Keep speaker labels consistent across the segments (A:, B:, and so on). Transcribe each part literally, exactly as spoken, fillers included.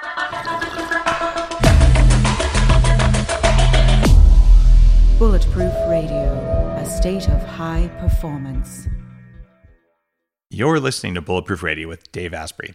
A: Bulletproof Radio, a state of high performance.
B: You're listening to Bulletproof Radio with Dave Asprey.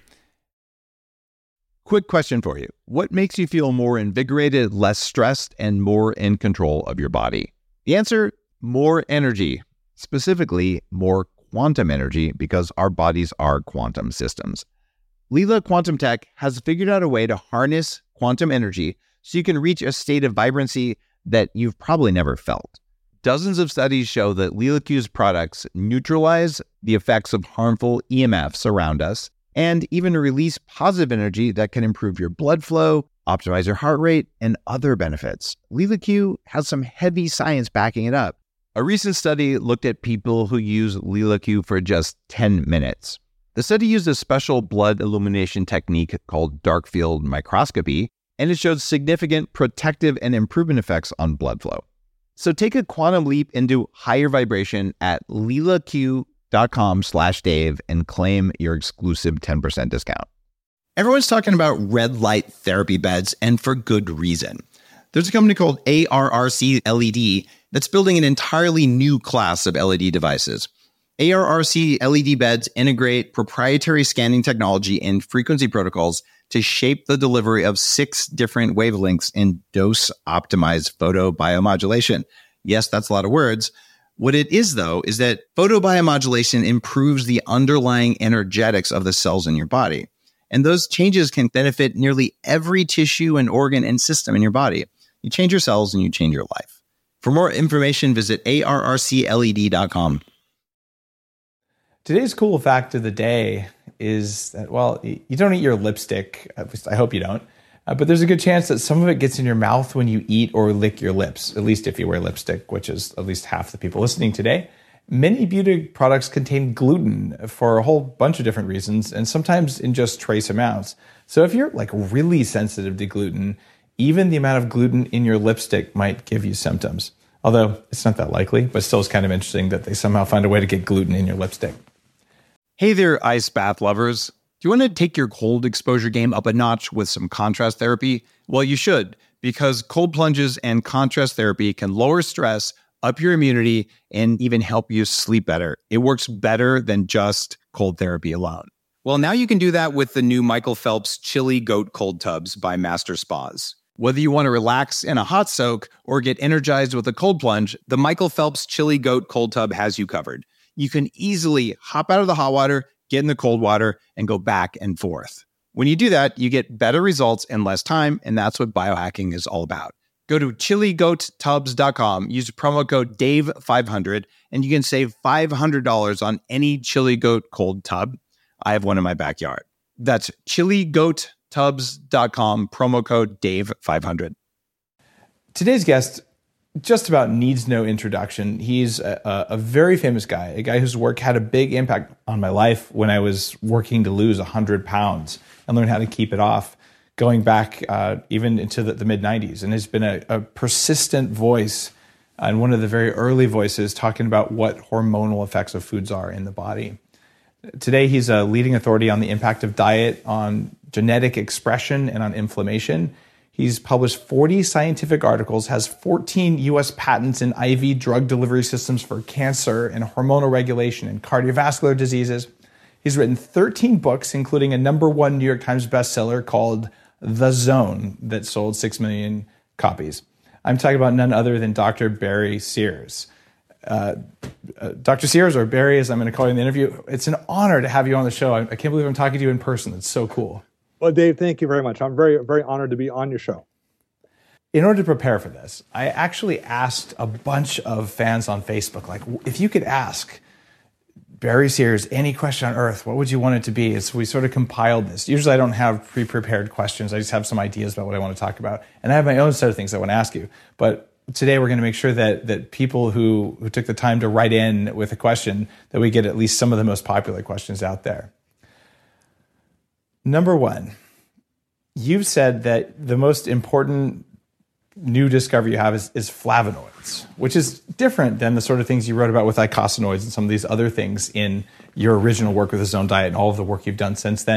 C: Quick question for you. What makes you feel more invigorated, less stressed, and more in control of your body? The answer, more energy. Specifically, more quantum energy, because our bodies are quantum systems. Leela Quantum Tech has figured out a way to harness quantum energy so you can reach a state of vibrancy that you've probably never felt. Dozens of studies show that LeelaQ's products neutralize the effects of harmful E M Fs around us and even release positive energy that can improve your blood flow, optimize your heart rate, and other benefits. LeelaQ has some heavy science backing it up. A recent study looked at people who use LeelaQ for just ten minutes. The study used a special blood illumination technique called dark field microscopy, and it showed significant protective and improvement effects on blood flow. So take a quantum leap into higher vibration at leelaq.com slash Dave and claim your exclusive ten percent discount.
D: Everyone's talking about red light therapy beds, and for good reason. There's a company called A R R C L E D that's building an entirely new class of L E D devices. A R R C L E D beds integrate proprietary scanning technology and frequency protocols to shape the delivery of six different wavelengths in dose-optimized photobiomodulation. Yes, that's a lot of words. What it is, though, is that photobiomodulation improves the underlying energetics of the cells in your body. And those changes can benefit nearly every tissue and organ and system in your body. You change your cells and you change your life. For more information, visit A R R C L E D dot com.
E: Today's cool fact of the day is that, well, you don't eat your lipstick. At least I hope you don't. Uh, but there's a good chance that some of it gets in your mouth when you eat or lick your lips, at least if you wear lipstick, which is at least half the people listening today. Many beauty products contain gluten for a whole bunch of different reasons, and sometimes in just trace amounts. So if you're like really sensitive to gluten, even the amount of gluten in your lipstick might give you symptoms. Although it's not that likely, but still it's kind of interesting that they somehow find a way to get gluten in your lipstick.
C: Hey there, ice bath lovers. Do you want to take your cold exposure game up a notch with some contrast therapy? Well, you should, because cold plunges and contrast therapy can lower stress, up your immunity, and even help you sleep better. It works better than just cold therapy alone. Well, now you can do that with the new Michael Phelps Chili Goat Cold Tubs by Master Spas. Whether you want to relax in a hot soak or get energized with a cold plunge, the Michael Phelps Chili Goat Cold Tub has you covered. You can easily hop out of the hot water, get in the cold water, and go back and forth. When you do that, you get better results in less time, and that's what biohacking is all about. Go to chili goat tubs dot com, use promo code Dave five hundred, and you can save five hundred dollars on any Chili Goat cold tub. I have one in my backyard. That's chili goat tubs dot com, promo code Dave five hundred.
E: Today's guest just about needs no introduction. He's a, a very famous guy, a guy whose work had a big impact on my life when I was working to lose one hundred pounds and learn how to keep it off, going back uh, even into the, the mid nineties. And has been a, a persistent voice and one of the very early voices talking about what hormonal effects of foods are in the body. Today, he's a leading authority on the impact of diet on genetic expression and on inflammation. He's published forty scientific articles, has fourteen U S patents in I V drug delivery systems for cancer and hormonal regulation and cardiovascular diseases. He's written thirteen books, including a number one New York Times bestseller called The Zone that sold six million copies. I'm talking about none other than Doctor Barry Sears. Uh, uh, Doctor Sears, or Barry, as I'm going to call you in the interview, it's an honor to have you on the show. I, I can't believe I'm talking to you in person. It's so cool.
F: Well, Dave, thank you very much. I'm very, very honored to be on your show.
E: In order to prepare for this, I actually asked a bunch of fans on Facebook, like, if you could ask Barry Sears any question on earth, what would you want it to be? So we sort of compiled this. Usually I don't have pre-prepared questions. I just have some ideas about what I want to talk about. And I have my own set of things I want to ask you. But today we're going to make sure that that people who, who took the time to write in with a question, that we get at least some of the most popular questions out there. Number one, you've said that the most important new discovery you have is, is flavonoids, which is different than the sort of things you wrote about with icosanoids and some of these other things in your original work with the Zone Diet and all of the work you've done since then.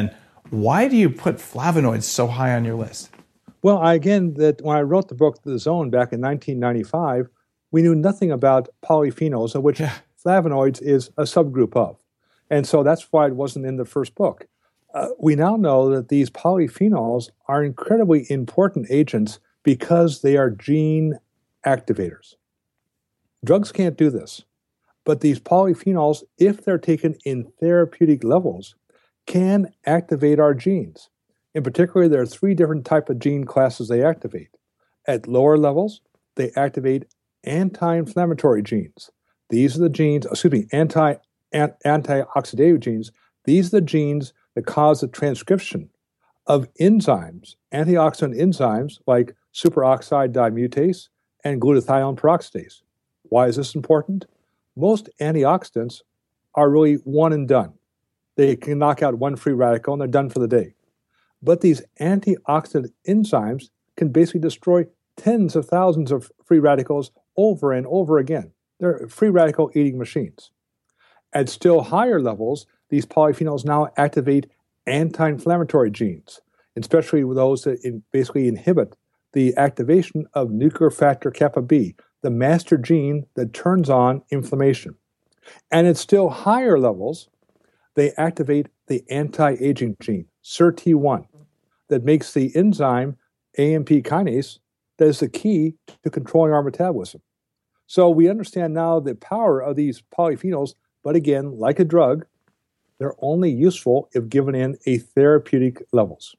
E: Why do you put flavonoids so high on your list?
F: Well, I, again, that when I wrote the book The Zone back in nineteen ninety-five, we knew nothing about polyphenols, of which yeah. flavonoids is a subgroup of. And so that's why it wasn't in the first book. Uh, we now know that these polyphenols are incredibly important agents because they are gene activators. Drugs can't do this, but these polyphenols, if they're taken in therapeutic levels, can activate our genes. In particular, there are three different types of gene classes they activate. At lower levels, they activate anti-inflammatory genes. These are the genes, excuse me, anti, an, antioxidative genes. These are the genes that cause the transcription of enzymes, antioxidant enzymes like superoxide dismutase and glutathione peroxidase. Why is this important? Most antioxidants are really one and done. They can knock out one free radical and they're done for the day. But these antioxidant enzymes can basically destroy tens of thousands of free radicals over and over again. They're free radical eating machines. At still higher levels, these polyphenols now activate anti-inflammatory genes, especially with those that in basically inhibit the activation of nuclear factor kappa B, the master gene that turns on inflammation. And at still higher levels, they activate the anti-aging gene, S I R T one, that makes the enzyme A M P kinase that is the key to controlling our metabolism. So we understand now the power of these polyphenols, but again, like a drug, they're only useful if given in a therapeutic levels.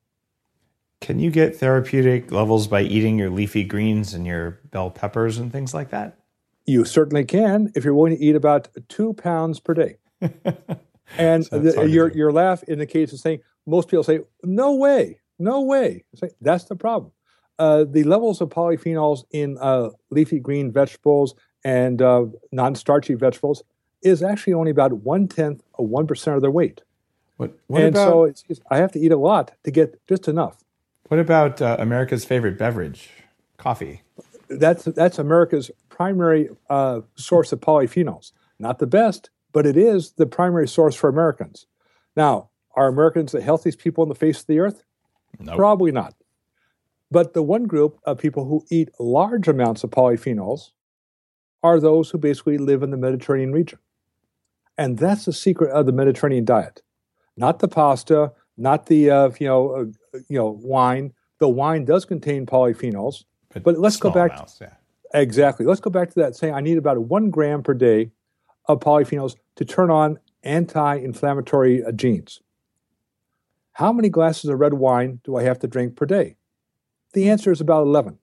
E: Can you get therapeutic levels by eating your leafy greens and your bell peppers and things like that?
F: You certainly can if you're willing to eat about two pounds per day. And so the, your your laugh indicates the saying, most people say, no way, no way. Say, that's the problem. Uh, the levels of polyphenols in uh, leafy green vegetables and uh, non-starchy vegetables is actually only about one-tenth of one percent of their weight.
E: What, what
F: and
E: about,
F: so it's, it's, I have to eat a lot to get just enough.
E: What about uh, America's favorite beverage, coffee?
F: That's, that's America's primary uh, source of polyphenols. Not the best, but it is the primary source for Americans. Now, are Americans the healthiest people on the face of the earth?
E: Nope.
F: Probably not. But the one group of people who eat large amounts of polyphenols are those who basically live in the Mediterranean region. And that's the secret of the Mediterranean diet. Not the pasta, not the uh, you know uh, you know wine. The wine does contain polyphenols, but, but let's go back.
E: Amounts, yeah.
F: Exactly. Let's go back to that saying I need about one gram per day of polyphenols to turn on anti-inflammatory uh, genes. How many glasses of red wine do I have to drink per day? The answer is about eleven.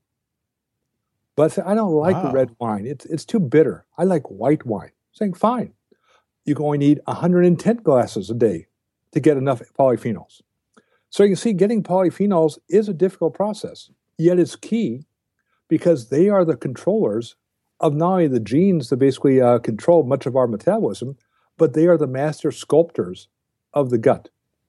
F: But I don't like
E: wow.
F: the red wine. It's it's too bitter. I like white wine. Saying fine. You only need one hundred ten glasses a day to get enough polyphenols. So you can see getting polyphenols is a difficult process, yet it's key because they are the controllers of not only the genes that basically uh, control much of our metabolism, but they are the master sculptors of the gut.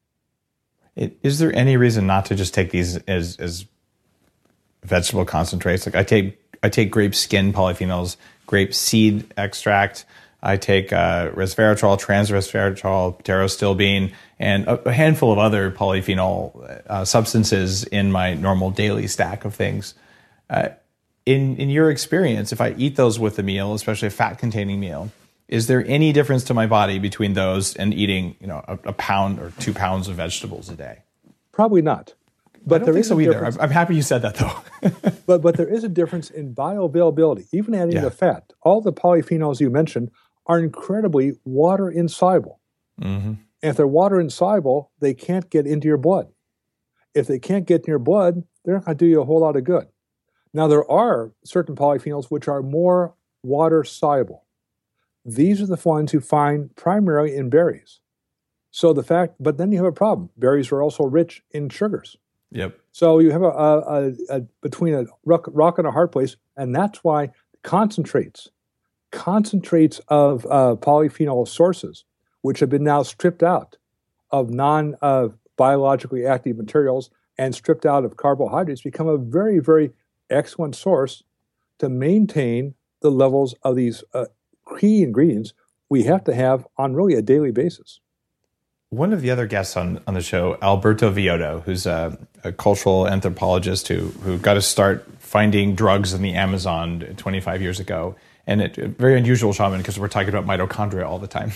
E: It, is there any reason not to just take these as, as vegetable concentrates? Like I take I take grape skin polyphenols, grape seed extract. I take uh, resveratrol, transresveratrol, pterostilbene, and a, a handful of other polyphenol uh, substances in my normal daily stack of things. Uh, in in your experience, if I eat those with a meal, especially a fat-containing meal, is there any difference to my body between those and eating, you know, a, a pound or two pounds of vegetables a day?
F: Probably not. But
E: I don't
F: there
E: think
F: is
E: so
F: a
E: either.
F: difference.
E: I'm happy you said that, though.
F: but but there is a difference in bioavailability. Even adding
E: Yeah.
F: the fat, all the polyphenols you mentioned are incredibly water insoluble.
E: Mm-hmm.
F: And if they're water insoluble, they can't get into your blood. If they can't get in your blood, they're not going to do you a whole lot of good. Now, there are certain polyphenols which are more water soluble. These are the ones you find primarily in berries. So the fact, but then you have a problem. Berries are also rich in sugars.
E: Yep.
F: So you have a, a, a, a between a rock, rock and a hard place, and that's why concentrates, concentrates of uh, polyphenol sources, which have been now stripped out of non uh, biologically active materials and stripped out of carbohydrates, become a very, very excellent source to maintain the levels of these uh, key ingredients we have to have on really a daily basis.
E: One of the other guests on, on the show, Alberto Villoldo, who's a, a cultural anthropologist who who got to start finding drugs in the Amazon twenty-five years ago, and it, a very unusual shaman because we're talking about mitochondria all the time.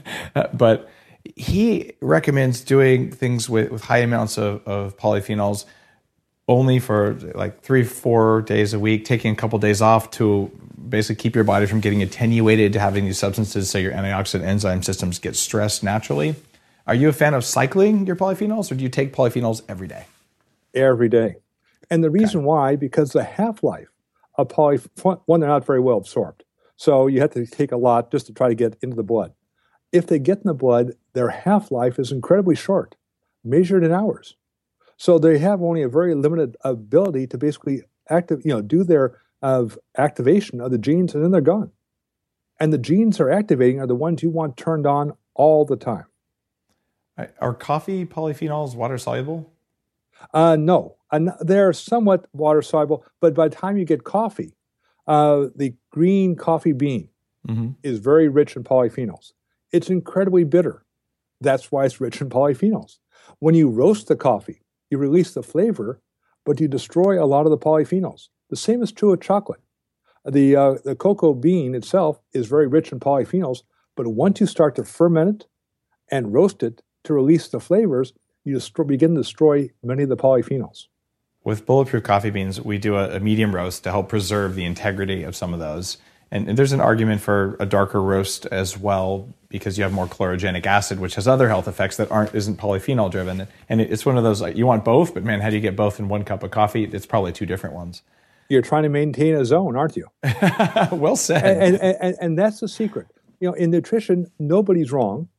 E: But he recommends doing things with, with high amounts of, of polyphenols only for like three, four days a week, taking a couple days off to basically keep your body from getting attenuated to having these substances so your antioxidant enzyme systems get stressed naturally. Are you a fan of cycling your polyphenols, or do you take polyphenols every day?
F: Every day. And the reason okay. why, because the half-life of polyphenols, one, they're not very well absorbed. So you have to take a lot just to try to get into the blood. If they get in the blood, their half-life is incredibly short, measured in hours. So they have only a very limited ability to basically active, you know, do their uh, activation of the genes, and then they're gone. And the genes they're activating are the ones you want turned on all the time.
E: Are coffee polyphenols water soluble?
F: Uh, no, uh, they're somewhat water soluble, but by the time you get coffee, uh, the green coffee bean mm-hmm. is very rich in polyphenols. It's incredibly bitter. That's why it's rich in polyphenols. When you roast the coffee, you release the flavor, but you destroy a lot of the polyphenols. The same is true of chocolate. The uh, the cocoa bean itself is very rich in polyphenols, but once you start to ferment it and roast it to release the flavors, you destroy, begin to destroy many of the polyphenols.
E: With Bulletproof coffee beans, we do a, a medium roast to help preserve the integrity of some of those. And, and there's an argument for a darker roast as well, because you have more chlorogenic acid, which has other health effects that aren't isn't polyphenol driven. And it, it's one of those, like, you want both, but man, how do you get both in one cup of coffee? It's probably two different ones.
F: You're trying to maintain a zone, aren't you?
E: Well said.
F: And, and, and, and that's the secret. You know, in nutrition, nobody's wrong,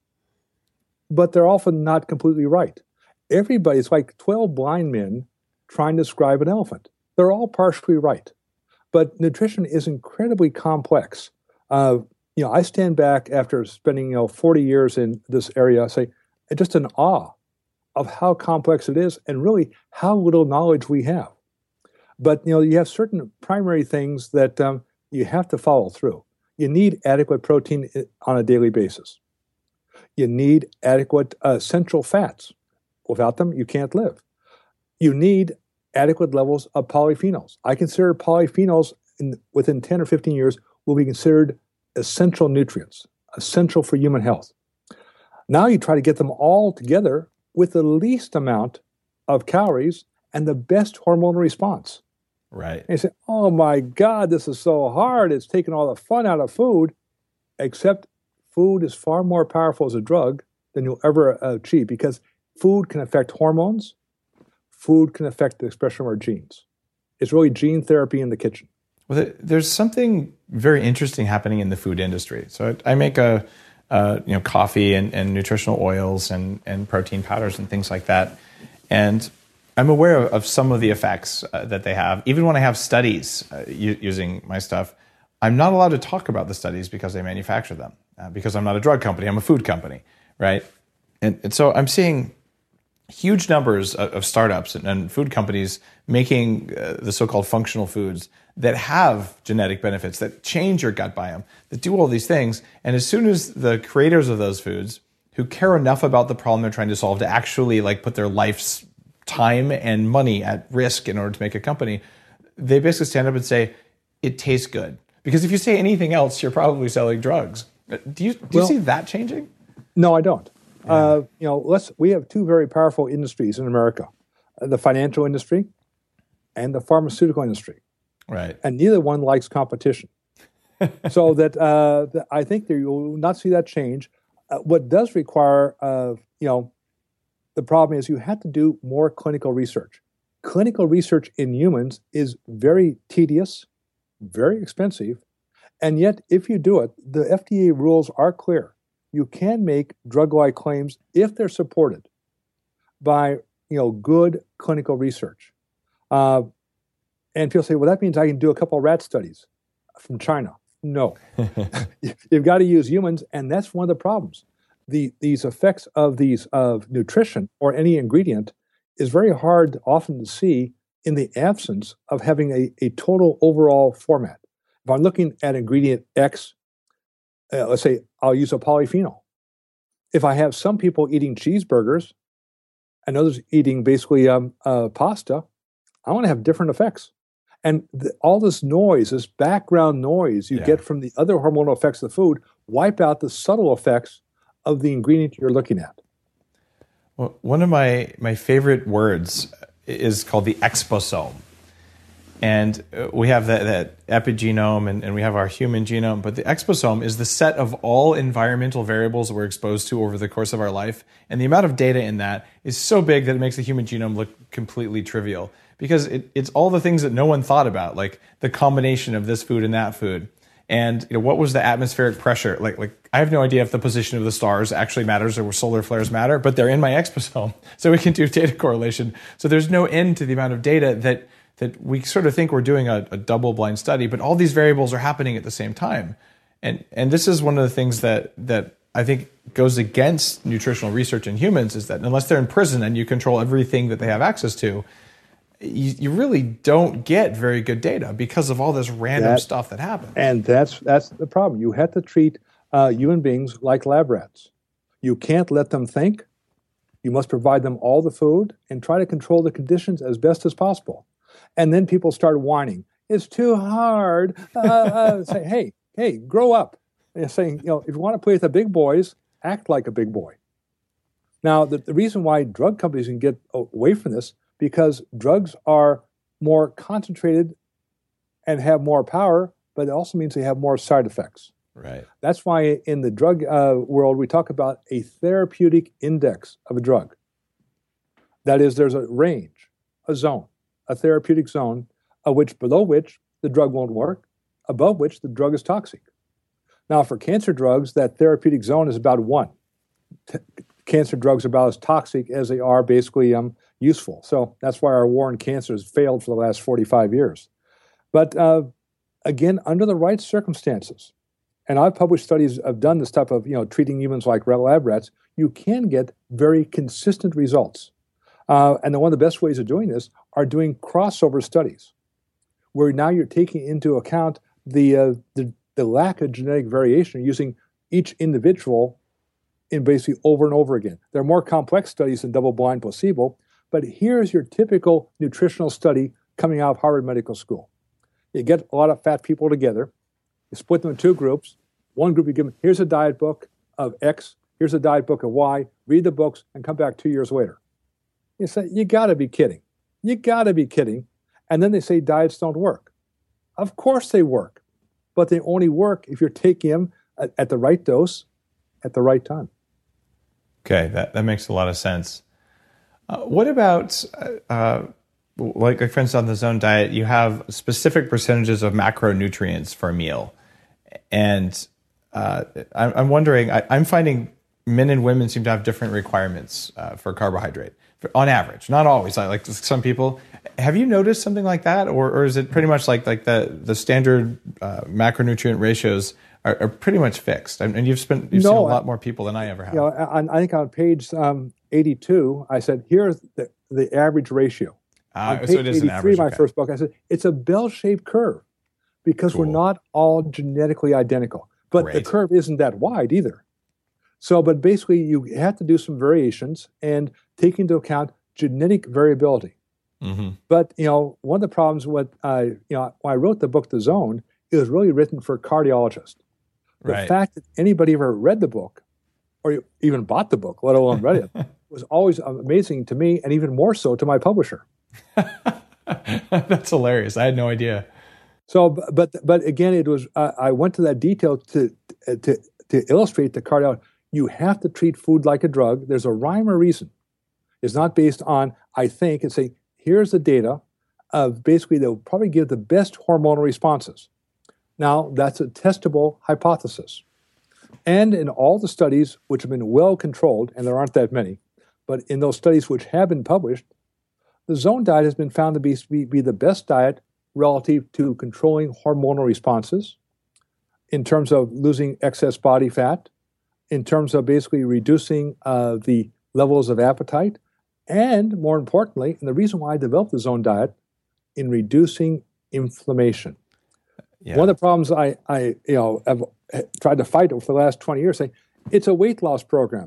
F: but they're often not completely right. Everybody's like twelve blind men trying to describe an elephant. They're all partially right. But nutrition is incredibly complex. Uh, you know, I stand back after spending, you know, forty years in this area, say, just in awe of how complex it is and really how little knowledge we have. But, you know, you have certain primary things that um, you have to follow through. You need adequate protein on a daily basis. You need adequate uh, essential fats. Without them, you can't live. You need adequate levels of polyphenols. I consider polyphenols in, within ten or fifteen years will be considered essential nutrients, essential for human health. Now you try to get them all together with the least amount of calories and the best hormonal response.
E: Right.
F: And you say, oh my God, this is so hard. It's taking all the fun out of food, except food is far more powerful as a drug than you'll ever achieve, because food can affect hormones. Food can affect the expression of our genes. It's really gene therapy in the kitchen.
E: Well, there's something very interesting happening in the food industry. So I make a, uh, you know, coffee and, and nutritional oils and, and protein powders and things like that. And I'm aware of some of the effects uh, that they have. Even when I have studies uh, u- using my stuff, I'm not allowed to talk about the studies because I manufacture them. Uh, because I'm not a drug company, I'm a food company, right? And, and so I'm seeing huge numbers of, of startups and, and food companies making uh, the so-called functional foods that have genetic benefits, that change your gut biome, that do all these things. And as soon as the creators of those foods, who care enough about the problem they're trying to solve to actually like put their life's time and money at risk in order to make a company, they basically stand up and say, it tastes good. Because if you say anything else, you're probably selling drugs. Do you do you well, see that changing?
F: No, I don't. Yeah. Uh, you know, let's we have two very powerful industries in America: uh, the financial industry and the pharmaceutical industry.
E: Right.
F: And neither one likes competition. So that uh, the, I think that you will not see that change. Uh, what does require, uh, you know, the problem is you have to do more clinical research. Clinical research in humans is very tedious, very expensive, and yet if you do it, the F D A rules are clear. You can make drug-like claims if they're supported by, you know, good clinical research. Uh, and people say, well, that means I can do a couple of rat studies from China. No. You've got to use humans, and that's one of the problems. The, these effects of these of nutrition or any ingredient is very hard often to see in the absence of having a, a total overall format. If I'm looking at ingredient X, uh, let's say I'll use a polyphenol. if I have some people eating cheeseburgers and others eating basically um, uh, pasta, I want to have different effects. And the, all this noise, this background noise you yeah. get from the other hormonal effects of the food, wipe out the subtle effects of the ingredient you're looking at.
E: Well, one of my, my favorite words is called the exposome. And we have that, that epigenome and, and we have our human genome, but the exposome is the set of all environmental variables that we're exposed to over the course of our life. And the amount of data in that is so big that it makes the human genome look completely trivial, because it, it's all the things that no one thought about, like the combination of this food and that food. And you know, what was the atmospheric pressure? Like, like I have no idea if the position of the stars actually matters or solar flares matter, but they're in my exposome, so we can do data correlation. So there's no end to the amount of data that that we sort of think we're doing a, a double-blind study, but all these variables are happening at the same time. And and this is one of the things that that I think goes against nutritional research in humans, is that unless they're in prison and you control everything that they have access to, you, you really don't get very good data because of all this random that, stuff that happens.
F: And that's that's the problem. You have to treat uh, human beings like lab rats. You can't let them think. You must provide them all the food and try to control the conditions as best as possible. And then people start whining. It's too hard. Uh, uh, say, hey, hey, grow up. And saying, you know, if you want to play with the big boys, act like a big boy. Now, the, the reason why drug companies can get away from this, because drugs are more concentrated and have more power, but it also means they have more side effects.
E: Right.
F: That's why in the drug uh, world, we talk about a therapeutic index of a drug. That is, there's a range, a zone, a therapeutic zone, of which below which the drug won't work, above which the drug is toxic. Now, for cancer drugs, that therapeutic zone is about one. T- cancer drugs are about as toxic as they are basically um, useful. So that's why our war on cancer has failed for the last forty-five years. But uh, again, under the right circumstances, and I've published studies, I've done this type of, you know, treating humans like lab rats, you can get very consistent results. Uh, and one of the best ways of doing this are doing crossover studies, where now you're taking into account the, uh, the, the lack of genetic variation, using each individual in basically over and over again. There are more complex studies than double-blind placebo, but here's your typical nutritional study coming out of Harvard Medical School. You get a lot of fat people together, you split them in two groups. One group you give them, here's a diet book of X, here's a diet book of Y, read the books, and come back two years later. You say, you gotta be kidding. You gotta be kidding. And then they say diets don't work. Of course they work, but they only work if you're taking them at, at the right dose at the right time.
E: Okay, that, that makes a lot of sense. Uh, what about, uh, like, like for instance, on the Zone diet, you have specific percentages of macronutrients for a meal. And uh, I'm, I'm wondering, I, I'm finding men and women seem to have different requirements uh, for carbohydrate, for, on average, not always. Like, like some people, have you noticed something like that, or, or is it pretty much like like the the standard uh, macronutrient ratios are, are pretty much fixed? And, and you've spent you've no, seen a lot more people than I ever have.
F: You know, I, I think on page um, eighty-two, I said here's the, the average ratio.
E: Uh,
F: on page
E: so it is an average.
F: My
E: okay.
F: first book, I said it's a bell-shaped curve, because cool. we're not all genetically identical, but Great. the curve isn't that wide either. So, but basically, you have to do some variations and take into account genetic variability. Mm-hmm. But, you know, one of the problems with, uh, you know, when I wrote the book, The Zone, it was really written for cardiologists. The
E: right.
F: fact that anybody ever read the book, or even bought the book, let alone read it, was always amazing to me, and even more so to my publisher.
E: That's hilarious. I had no idea.
F: So, but but again, it was uh, I went to that detail to to to illustrate the cardiology. You have to treat food like a drug. There's a rhyme or reason. It's not based on I think. It's saying here's the data of basically they'll probably give the best hormonal responses. Now that's a testable hypothesis, and in all the studies which have been well controlled, and there aren't that many, but in those studies which have been published, the Zone diet has been found to be be, be the best diet relative to controlling hormonal responses, in terms of losing excess body fat, in terms of basically reducing uh, the levels of appetite, and more importantly, and the reason why I developed the Zone diet, in reducing inflammation. Yeah. One of the problems I, I you know, have tried to fight over the last twenty years, saying it's a weight loss program.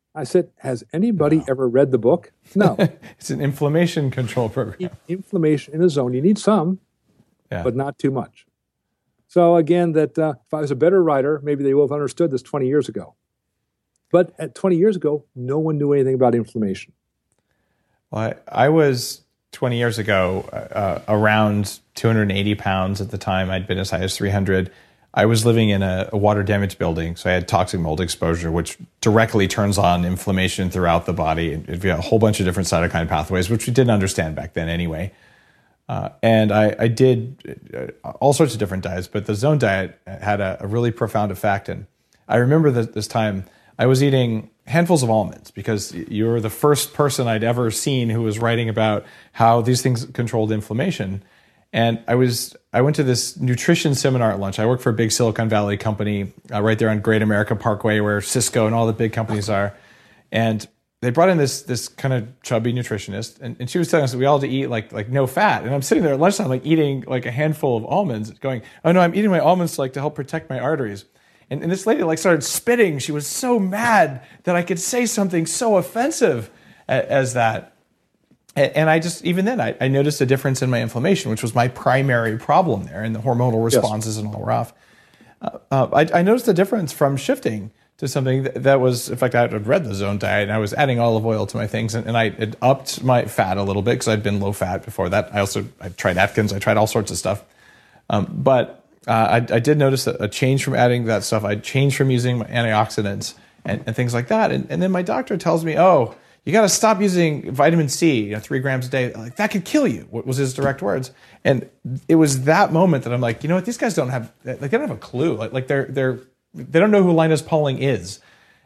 F: I said, has anybody no. ever read the book? No.
E: It's an inflammation control program.
F: Inflammation in a zone. You need some, yeah. but not too much. So again, that uh, if I was a better writer, maybe they would have understood this twenty years ago. But at twenty years ago, no one knew anything about inflammation.
E: Well, I, I was twenty years ago uh, around two hundred eighty pounds at the time. I'd been as high as three hundred. I was living in a, a water damaged building, so I had toxic mold exposure, which directly turns on inflammation throughout the body. It, it, a whole bunch of different cytokine pathways, which we didn't understand back then anyway. Uh, and I, I did all sorts of different diets, but the zone diet had a, a really profound effect. And I remember that this time I was eating handfuls of almonds because you were the first person I'd ever seen who was writing about how these things controlled inflammation. And I was I went to this nutrition seminar at lunch. I work for a big Silicon Valley company uh, right there on Great America Parkway where Cisco and all the big companies are. And they brought in this this kind of chubby nutritionist, and, and she was telling us that we all had to eat like like no fat. And I'm sitting there at lunchtime like eating like a handful of almonds, going, oh no, I'm eating my almonds to, like to help protect my arteries. And, and this lady like started spitting. She was so mad that I could say something so offensive a, as that. And I just, even then, I, I noticed a difference in my inflammation, which was my primary problem there, and the hormonal responses yes. and all were off. Uh, uh, I, I noticed a difference from shifting to something that, that was, in fact, I had read the zone diet, and I was adding olive oil to my things, and, and I had upped my fat a little bit because I'd been low fat before that. I also, I tried Atkins, I tried all sorts of stuff. Um, but uh, I, I did notice a, a change from adding that stuff. I changed from using my antioxidants and, and things like that. And, and then my doctor tells me, oh, you got to stop using vitamin C, you know, three grams a day. Like that could kill you. What was his direct words? And it was that moment that I'm like, you know what? These guys don't have, like, they don't have a clue. Like, like they're they're they don't know who Linus Pauling is.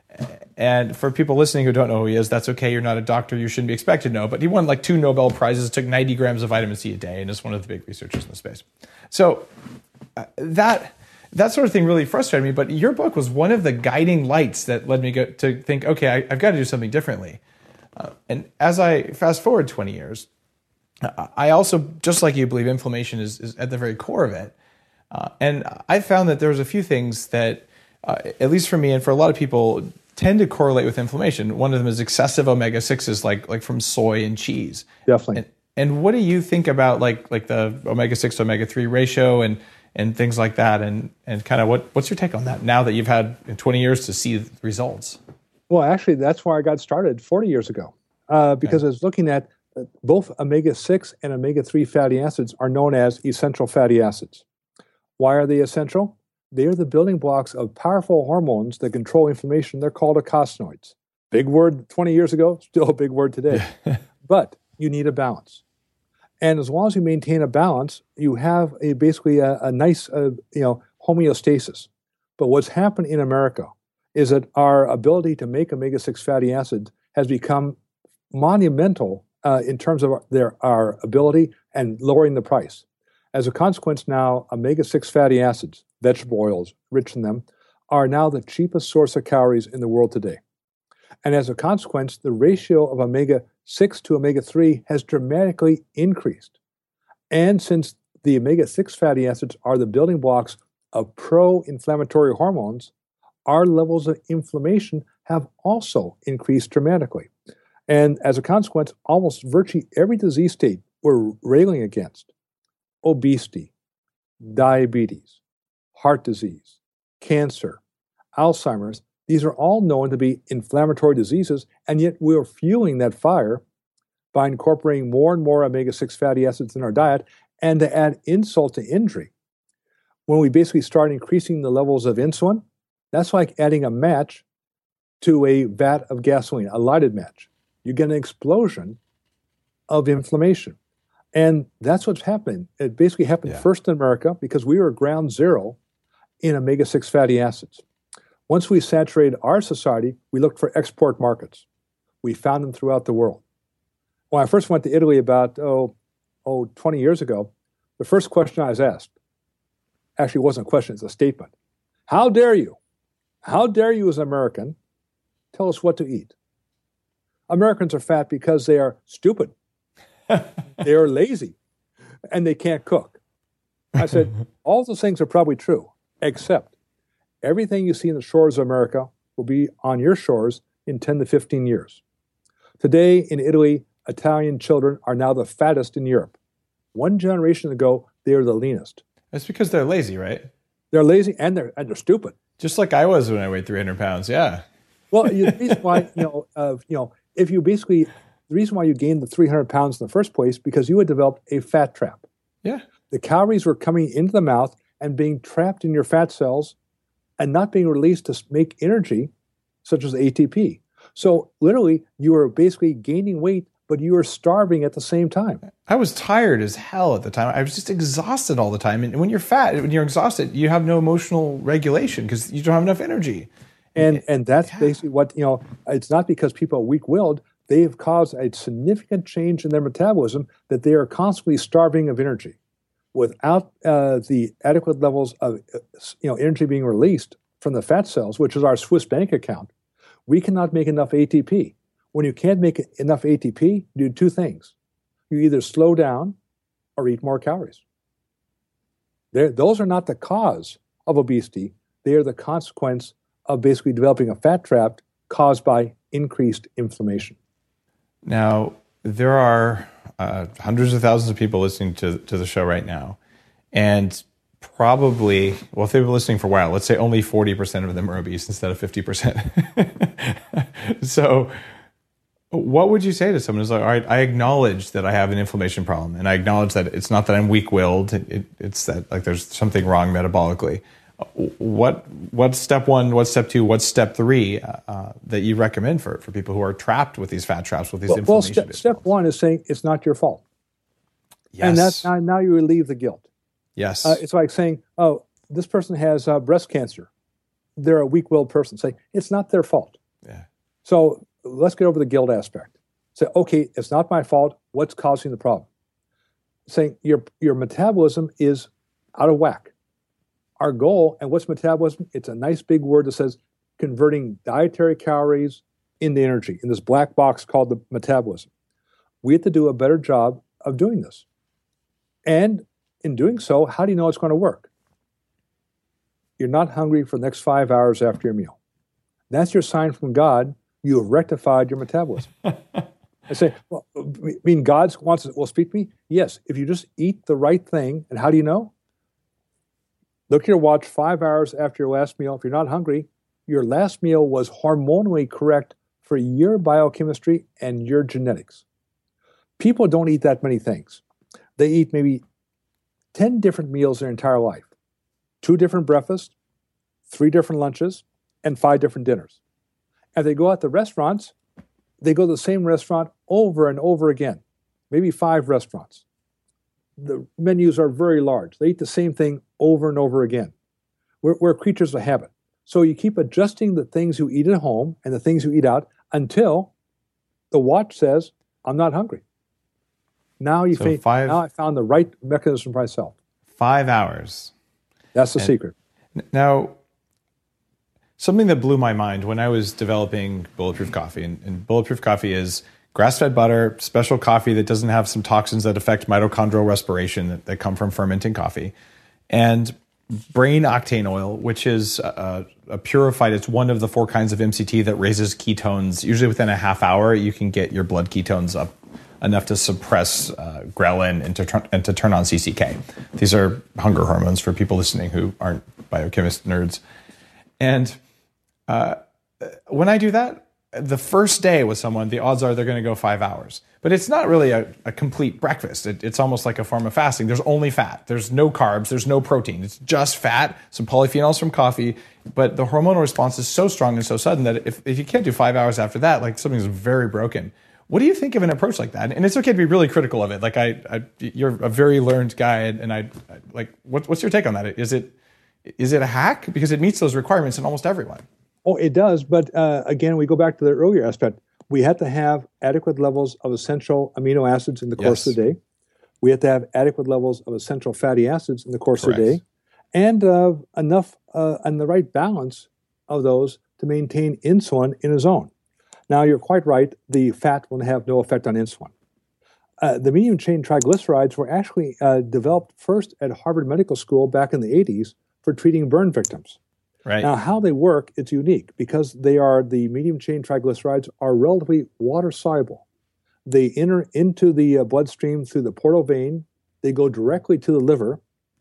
E: And for people listening who don't know who he is, that's okay. You're not a doctor. You shouldn't be expected to know. But he won like two Nobel Prizes, took ninety grams of vitamin C a day, and is one of the big researchers in the space. So uh, that that sort of thing really frustrated me. But your book was one of the guiding lights that led me go, to think, okay, I, I've got to do something differently. Uh, and as I fast forward twenty years, I also, just like you, believe inflammation is, is at the very core of it. Uh, and I found that there's a few things that, uh, at least for me and for a lot of people, tend to correlate with inflammation. One of them is excessive omega sixes, like like from soy and cheese.
F: Definitely.
E: And, and what do you think about like like the omega six to omega three ratio and and things like that? And and kind of what what's your take on that now that you've had in twenty years to see the results?
F: Well, actually, that's where I got started forty years ago, uh, because okay. I was looking at uh, both omega six and omega three fatty acids are known as essential fatty acids. Why are they essential? They are the building blocks of powerful hormones that control inflammation. They're called eicosanoids. Big word twenty years ago, still a big word today. But you need a balance. And as long as you maintain a balance, you have a, basically a, a nice uh, you know, homeostasis. But what's happened in America is that our ability to make omega six fatty acids has become monumental uh, in terms of our, their, our ability and lowering the price. As a consequence now, omega six fatty acids, vegetable oils rich in them, are now the cheapest source of calories in the world today. And as a consequence, the ratio of omega six to omega three has dramatically increased. And since the omega six fatty acids are the building blocks of pro-inflammatory hormones, our levels of inflammation have also increased dramatically. And as a consequence, almost virtually every disease state we're railing against, obesity, diabetes, heart disease, cancer, Alzheimer's, these are all known to be inflammatory diseases, and yet we're fueling that fire by incorporating more and more omega six fatty acids in our diet. And to add insult to injury, when we basically start increasing the levels of insulin, that's like adding a match to a vat of gasoline, a lighted match. You get an explosion of inflammation. And that's what's happening. It basically happened yeah. first in America because we were ground zero in omega six fatty acids. Once we saturated our society, we looked for export markets. We found them throughout the world. When I first went to Italy about, oh, oh, twenty years ago, the first question I was asked, actually wasn't a question, it's a statement. How dare you? How dare you as an American tell us what to eat? Americans are fat because they are stupid. They are lazy, and they can't cook. I said, all those things are probably true, except everything you see in the shores of America will be on your shores in ten to fifteen years. Today in Italy, Italian children are now the fattest in Europe. One generation ago, they were the leanest.
E: That's because they're lazy, right?
F: They're lazy and they're and they're stupid.
E: Just like I was when I weighed three hundred pounds. Yeah.
F: Well, you, the reason why you know, uh, you know, if you basically the reason why you gained the three hundred pounds in the first place because you had developed a fat trap.
E: Yeah.
F: The calories were coming into the mouth and being trapped in your fat cells, and not being released to make energy, such as A T P. So literally, you were basically gaining weight, but you were starving at the same time.
E: I was tired as hell at the time. I was just exhausted all the time. And when you're fat, when you're exhausted, you have no emotional regulation because you don't have enough energy.
F: And and that's
E: yeah.
F: basically what, you know, it's not because people are weak-willed. They have caused a significant change in their metabolism that they are constantly starving of energy. Without uh, the adequate levels of uh, you know energy being released from the fat cells, which is our Swiss bank account, we cannot make enough A T P. When you can't make enough A T P, you do two things. You either slow down or eat more calories. They're, those are not the cause of obesity. They are the consequence of basically developing a fat trap caused by increased inflammation.
E: Now, there are uh, hundreds of thousands of people listening to, to the show right now. And probably, well, if they've been listening for a while, let's say only forty percent of them are obese instead of fifty percent. So what would you say to someone who's like, all right, I acknowledge that I have an inflammation problem, and I acknowledge that it's not that I'm weak-willed, it, it's that like there's something wrong metabolically. What what's step one, what's step two, what's step three uh, that you recommend for, for people who are trapped with these fat traps, with these
F: well,
E: inflammation?
F: Well, step, step one is saying it's not your fault.
E: Yes.
F: And that's now, now you relieve the guilt.
E: Yes.
F: Uh, it's like saying, oh, this person has uh, breast cancer. They're a weak-willed person. Say, it's not their fault.
E: Yeah.
F: So let's get over the guilt aspect. Say, okay, it's not my fault. What's causing the problem? Saying your your metabolism is out of whack. Our goal, and what's metabolism? It's a nice big word that says converting dietary calories into energy in this black box called the metabolism. We have to do a better job of doing this. And in doing so, how do you know it's going to work? You're not hungry for the next five hours after your meal. That's your sign from God. You have rectified your metabolism. I say, well, I mean, God wants to, will speak to me? Yes, if you just eat the right thing. And how do you know? Look at your watch five hours after your last meal. If you're not hungry, your last meal was hormonally correct for your biochemistry and your genetics. People don't eat that many things. They eat maybe ten different meals their entire life. Two different breakfasts, three different lunches, and five different dinners. And they go out to restaurants, they go to the same restaurant over and over again, maybe five restaurants. The menus are very large. They eat the same thing over and over again. We're, we're creatures of habit. So you keep adjusting the things you eat at home and the things you eat out until the watch says, I'm not hungry. Now you
E: so
F: think,
E: five,
F: now I found the right mechanism for myself.
E: Five hours.
F: That's the
E: and
F: secret.
E: Now, something that blew my mind when I was developing Bulletproof Coffee, and, and Bulletproof Coffee is grass-fed butter, special coffee that doesn't have some toxins that affect mitochondrial respiration that, that come from fermenting coffee, and brain octane oil, which is a, a purified, it's one of the four kinds of M C T that raises ketones. Usually within a half hour, you can get your blood ketones up enough to suppress uh, ghrelin and to, and to turn on C C K. These are hunger hormones for people listening who aren't biochemist nerds. And uh, when I do that, the first day with someone, the odds are they're going to go five hours. But it's not really a, a complete breakfast. It, it's almost like a form of fasting. There's only fat. There's no carbs. There's no protein. It's just fat, some polyphenols from coffee. But the hormonal response is so strong and so sudden that if, if you can't do five hours after that, like something's very broken. What do you think of an approach like that? And it's okay to be really critical of it. Like I, I you're a very learned guy, and I, I like. What, what's your take on that? Is it, is it a hack because it meets those requirements in almost everyone?
F: Oh, it does. But uh, again, we go back to the earlier aspect. We have to have adequate levels of essential amino acids in the course
E: yes.
F: of the day. We have to have adequate levels of essential fatty acids in the course
E: Correct.
F: of the day, and uh, enough uh, and the right balance of those to maintain insulin in a zone. Now, you're quite right. The fat will have no effect on insulin. Uh, the medium-chain triglycerides were actually uh, developed first at Harvard Medical School back in the eighties for treating burn victims.
E: Right.
F: Now, how they work, it's unique because they are the medium chain triglycerides are relatively water soluble. They enter into the uh, bloodstream through the portal vein. They go directly to the liver,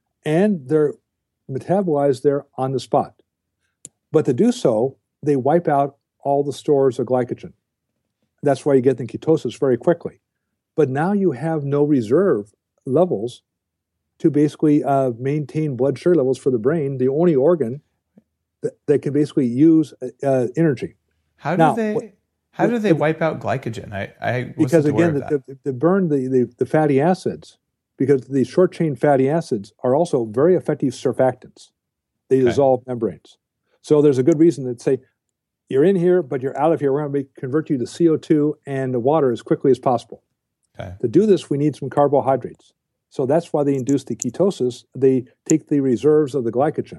F: and they're metabolized there on the spot. But to do so, they wipe out all the stores of glycogen. That's why you get in ketosis very quickly. But now you have no reserve levels to basically uh, maintain blood sugar levels for the brain, the only organ that, that can basically use uh, energy.
E: How do
F: now,
E: they
F: what,
E: how do they
F: what,
E: wipe out glycogen? I, I
F: because
E: wasn't aware
F: again,
E: of that.
F: the, the, the burn the, the, the fatty acids, because the short chain fatty acids are also very effective surfactants. They
E: Okay.
F: dissolve membranes. So there's a good reason to say, you're in here, but you're out of here. We're going to make, convert you to C O two and the water as quickly as possible.
E: Okay.
F: To do this, we need some carbohydrates. So that's why they induce the ketosis. They take the reserves of the glycogen.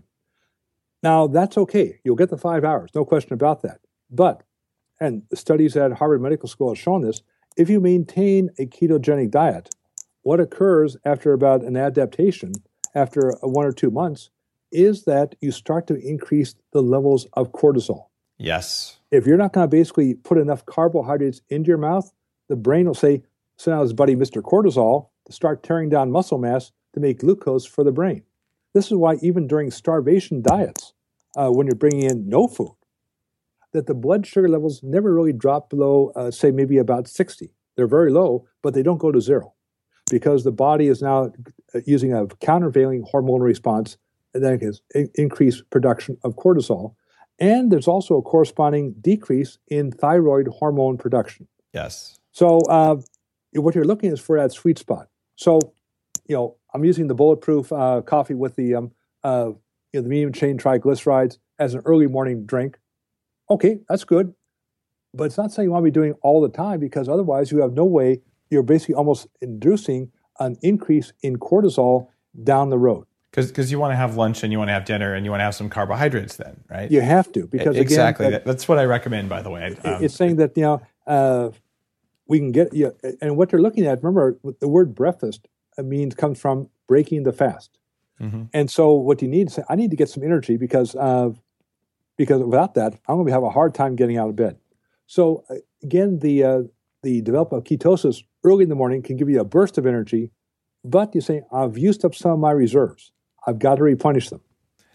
F: Now, that's okay. You'll get the five hours, no question about that. But, and the studies at Harvard Medical School have shown this, if you maintain a ketogenic diet, what occurs after about an adaptation, after one or two months, is that you start to increase the levels of cortisol.
E: Yes.
F: If you're not going to basically put enough carbohydrates into your mouth, the brain will say, so now his buddy Mister Cortisol to start tearing down muscle mass to make glucose for the brain. This is why even during starvation diets, uh, when you're bringing in no food, that the blood sugar levels never really drop below, uh, say, maybe about sixty. They're very low, but they don't go to zero because the body is now using a countervailing hormonal response and then it has increased production of cortisol. And there's also a corresponding decrease in thyroid hormone production.
E: Yes.
F: So uh, what you're looking is for that sweet spot. So, you know, I'm using the bulletproof uh, coffee with the um, uh, you know, the medium chain triglycerides as an early morning drink. Okay, that's good. But it's not something you want to be doing all the time because otherwise you have no way, you're basically almost inducing an increase in cortisol down the road.
E: Because you want to have lunch and you want to have dinner and you want to have some carbohydrates then, right?
F: You have to because
E: exactly.
F: again, that,
E: That's what I recommend, by the way. Um,
F: it's saying that, you know, uh, we can get, you know, and what they're looking at, remember, the word breakfast means comes from breaking the fast.
E: mm-hmm.
F: And so what you need is, I need to get some energy because of, because without that, I'm going to have a hard time getting out of bed. So again, the uh, the development of ketosis early in the morning can give you a burst of energy, but you say, I've used up some of my reserves. I've got to replenish them.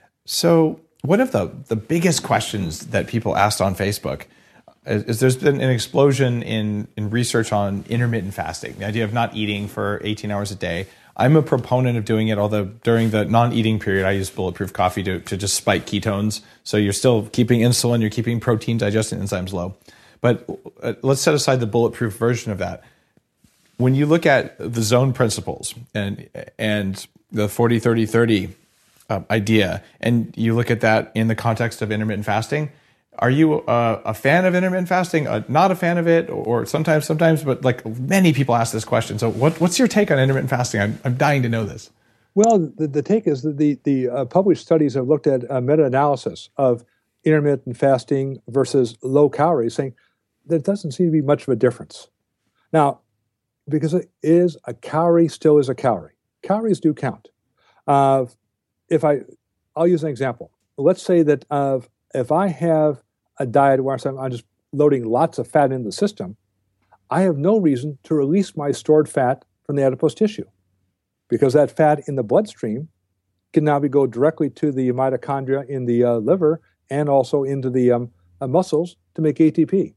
E: So one of the, the biggest questions that people asked on Facebook is, is there's been an explosion in, in research on intermittent fasting, the idea of not eating for eighteen hours a day. I'm a proponent of doing it, although during the non-eating period, I use bulletproof coffee to, to just spike ketones. So you're still keeping insulin, you're keeping protein digestion enzymes low. But uh, let's set aside the bulletproof version of that. When you look at the zone principles and and the forty thirty thirty uh, idea, and you look at that in the context of intermittent fasting, are you uh, a fan of intermittent fasting, uh, not a fan of it, or sometimes, sometimes, but like many people ask this question. So what, what's your take on intermittent fasting? I'm, I'm dying to know this.
F: Well, the, the take is that the, the uh, published studies have looked at a meta-analysis of intermittent fasting versus low calories, saying there doesn't seem to be much of a difference. Now, because it is a calorie, still is a calorie. Calories do count. Uh, if I, I'll use an example. Let's say that uh, if I have a diet where I'm just loading lots of fat into the system, I have no reason to release my stored fat from the adipose tissue because that fat in the bloodstream can now be go directly to the mitochondria in the uh, liver and also into the um, uh, muscles to make A T P.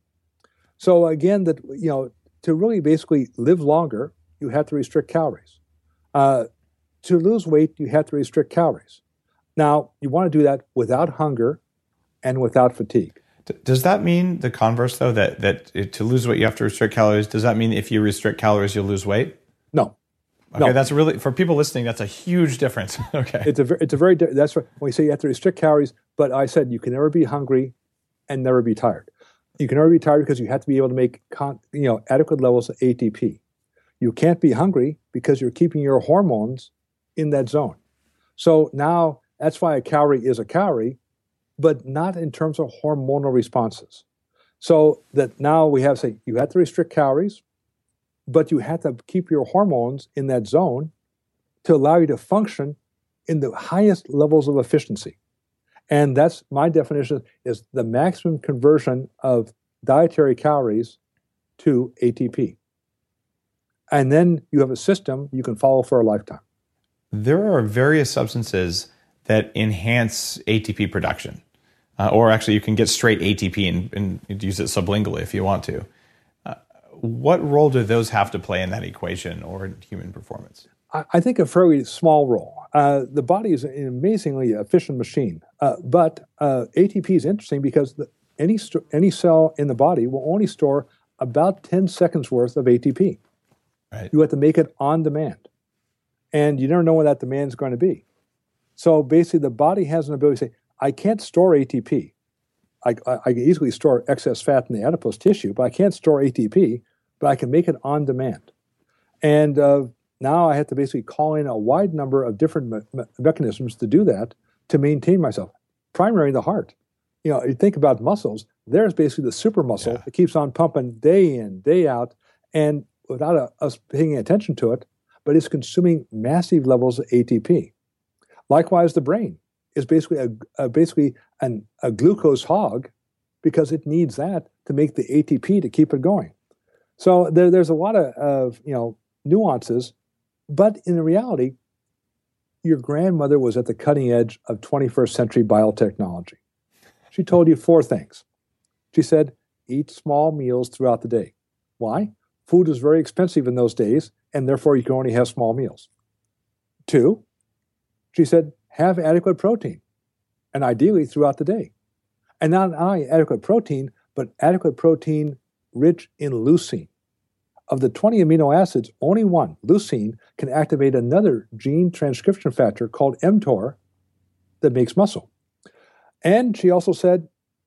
F: So again, that you know, to really basically live longer, you have to restrict calories. Uh, to lose weight, you have to restrict calories. Now, you want to do that without hunger and without fatigue.
E: Does that mean the converse, though, that that to lose weight you have to restrict calories? Does that mean if you restrict calories you'll lose weight?
F: No.
E: Okay,
F: no.
E: That's really, for people listening, that's a huge difference. Okay,
F: it's a it's a very that's what when we say you have to restrict calories. But I said you can never be hungry and never be tired. You can never be tired because you have to be able to make con, you know adequate levels of A T P. You can't be hungry because you're keeping your hormones in that zone. So now that's why a calorie is a calorie, but not in terms of hormonal responses. So that now we have to say you have to restrict calories, but you have to keep your hormones in that zone to allow you to function in the highest levels of efficiency. And that's my definition is the maximum conversion of dietary calories to A T P. And then you have a system you can follow for a lifetime.
B: There are various substances that enhance A T P production. Uh, or actually, you can get straight A T P and, and use it sublingually if you want to. Uh, what role do those have to play in that equation or in human performance?
F: I, I think a fairly small role. Uh, the body is an amazingly efficient machine. Uh, but uh, A T P is interesting because the, any, st- any cell in the body will only store about ten seconds worth of A T P.
B: Right.
F: You have to make it on demand. And you never know when that demand is going to be. So basically, the body has an ability to say, I can't store A T P. I, I, I can easily store excess fat in the adipose tissue, but I can't store A T P, but I can make it on demand. And uh, now I have to basically call in a wide number of different me- me- mechanisms to do that to maintain myself. Primarily the heart. You know, you think about muscles, there's basically the super muscle
B: Yeah.
F: that keeps on pumping day in, day out, and without a, us paying attention to it, but it's consuming massive levels of A T P. Likewise, the brain is basically a, a basically an, a glucose hog because it needs that to make the A T P to keep it going. So there, there's a lot of, of you know nuances, but in reality, your grandmother was at the cutting edge of twenty-first century biotechnology. She told you four things. She said, eat small meals throughout the day. Why? Food was very expensive in those days, and therefore you can only have small meals. Two, she said, have adequate protein, and ideally throughout the day. And not only adequate protein, but adequate protein rich in leucine. Of the twenty amino acids, only one, leucine, can activate another gene transcription factor called mTOR that makes muscle. And she also said,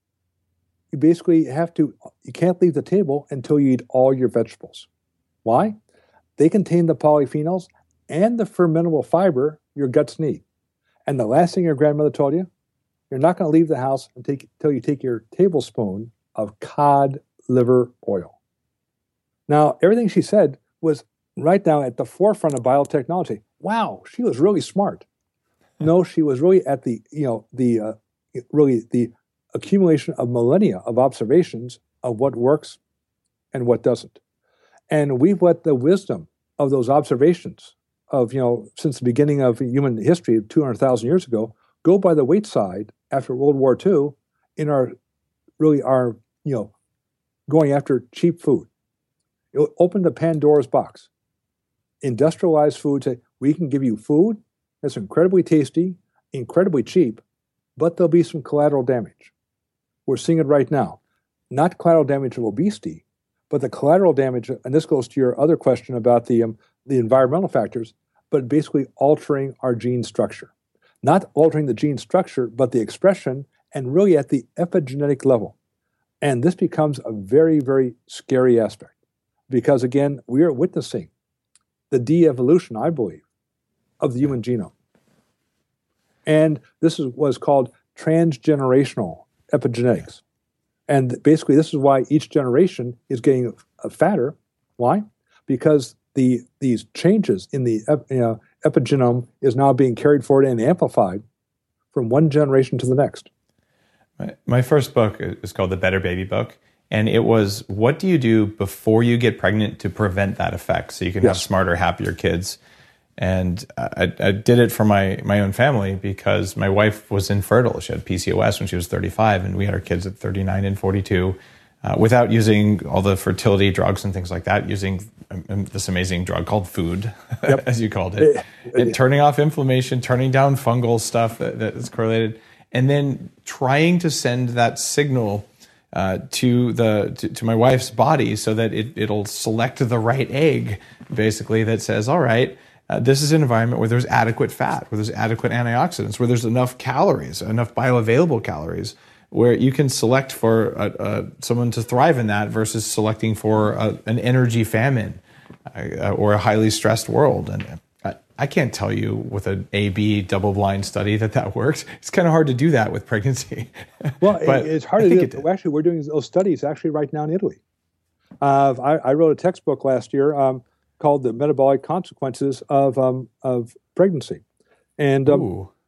F: you basically have to, you can't leave the table until you eat all your vegetables. Why? They contain the polyphenols and the fermentable fiber your guts need. And the last thing your grandmother told you, you're not going to leave the house until you take your tablespoon of cod liver oil. Now, everything she said was right now at the forefront of biotechnology. Wow, she was really smart. No, she was really at the, you know, the, uh, really the accumulation of millennia of observations of what works and what doesn't. And we've let the wisdom of those observations of, you know, since the beginning of human history two hundred thousand years ago, go by the wayside after World War Two in our, really our, you know, going after cheap food. It opened the Pandora's box. Industrialized food say, we can give you food that's incredibly tasty, incredibly cheap, but there'll be some collateral damage. We're seeing it right now. Not collateral damage of obesity, but the collateral damage, and this goes to your other question about the, um, the environmental factors, but basically altering our gene structure. Not altering the gene structure, but the expression, and really at the epigenetic level. And this becomes a very, very scary aspect. Because again, we are witnessing the de-evolution, I believe, of the human genome. And this is what's called transgenerational epigenetics. And basically, this is why each generation is getting fatter. Why? Because the these changes in the you know, epigenome is now being carried forward and amplified from one generation to the next.
B: My, my first book is called The Better Baby Book. And it was, what do you do before you get pregnant to prevent that effect so you can
F: Yes.
B: have smarter, happier kids? And I, I did it for my, my own family because my wife was infertile. She had P C O S when she was thirty-five, and we had our kids at thirty-nine and forty-two uh, without using all the fertility drugs and things like that, using um, this amazing drug called food, yep. as you called it, and turning off inflammation, turning down fungal stuff that, that is correlated, and then trying to send that signal Uh, to the to, to my wife's body so that it, it'll select the right egg, basically, that says, all right, uh, this is an environment where there's adequate fat, where there's adequate antioxidants, where there's enough calories, enough bioavailable calories, where you can select for a, a, someone to thrive in that versus selecting for a, an energy famine uh, or a highly stressed world. And I, I can't tell you with an A B double-blind study that that works. It's kind of hard to do that with pregnancy.
F: Well,
B: but
F: it's hard
B: I
F: to
B: think
F: do.
B: it
F: Actually, we're doing those studies actually right now in Italy. Uh, I, I wrote a textbook last year um, called "The Metabolic Consequences of um, of Pregnancy," and um,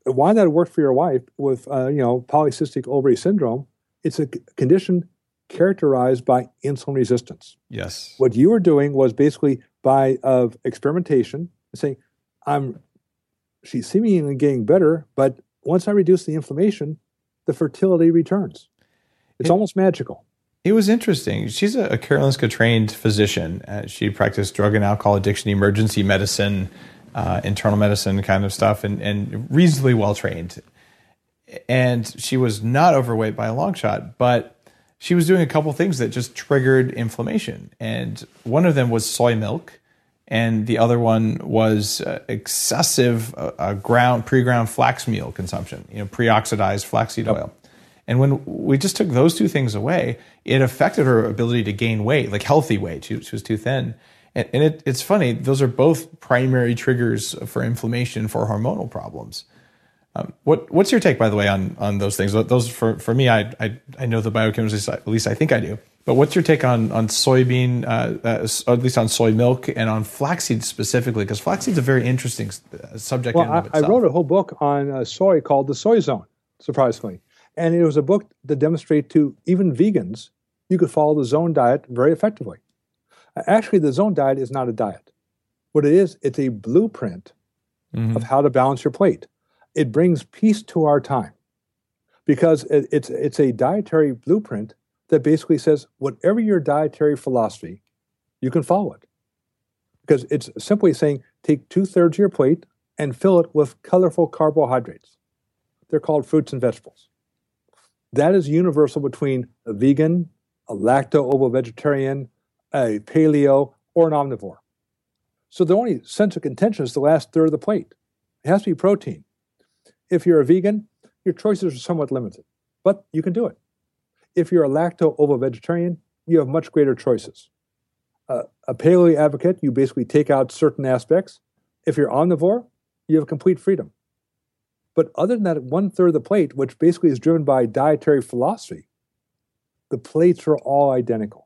F: why that worked for your wife with, uh, you know, polycystic ovary syndrome, it's a c- condition characterized by insulin resistance.
B: Yes.
F: What you were doing was basically by of experimentation, saying, I'm, she's seemingly getting better, but once I reduce the inflammation, the fertility returns. It's
B: it,
F: almost magical.
B: It was interesting. She's a, a Karolinska trained physician. Uh, she practiced drug and alcohol addiction, emergency medicine, uh, internal medicine kind of stuff, and, and reasonably well trained. And she was not overweight by a long shot, but she was doing a couple things that just triggered inflammation. And one of them was soy milk. And the other one was uh, excessive uh, uh, ground pre-ground flax meal consumption, you know, pre-oxidized flaxseed
F: Yep.
B: oil. And when we just took those two things away, it affected her ability to gain weight, like healthy weight. She, she was too thin. And, and it, it's funny, those are both primary triggers for inflammation for hormonal problems. Um, what what's your take, by the way, on on those things? Those for for me, I I, I know the biochemistry, at least I think I do. But what's your take on on soybean, uh, uh, or at least on soy milk and on flaxseed specifically? Because flaxseed's a very interesting subject.
F: Well,
B: in and
F: I,
B: of
F: I wrote a whole book on uh, soy called The Soy Zone, surprisingly. And it was a book to demonstrate to even vegans you could follow the zone diet very effectively. Actually, the zone diet is not a diet. What it is, it's a blueprint mm-hmm. of how to balance your plate. It brings peace to our time because it, it's it's a dietary blueprint that basically says whatever your dietary philosophy, you can follow it. Because it's simply saying take two-thirds of your plate and fill it with colorful carbohydrates. They're called fruits and vegetables. That is universal between a vegan, a lacto-ovo-vegetarian, a paleo, or an omnivore. So the only sense of contention is the last third of the plate. It has to be protein. If you're a vegan, your choices are somewhat limited, but you can do it. If you're a lacto-ovo-vegetarian, you have much greater choices. Uh, a paleo advocate, you basically take out certain aspects. If you're omnivore, you have complete freedom. But other than that one-third of the plate, which basically is driven by dietary philosophy, the plates are all identical.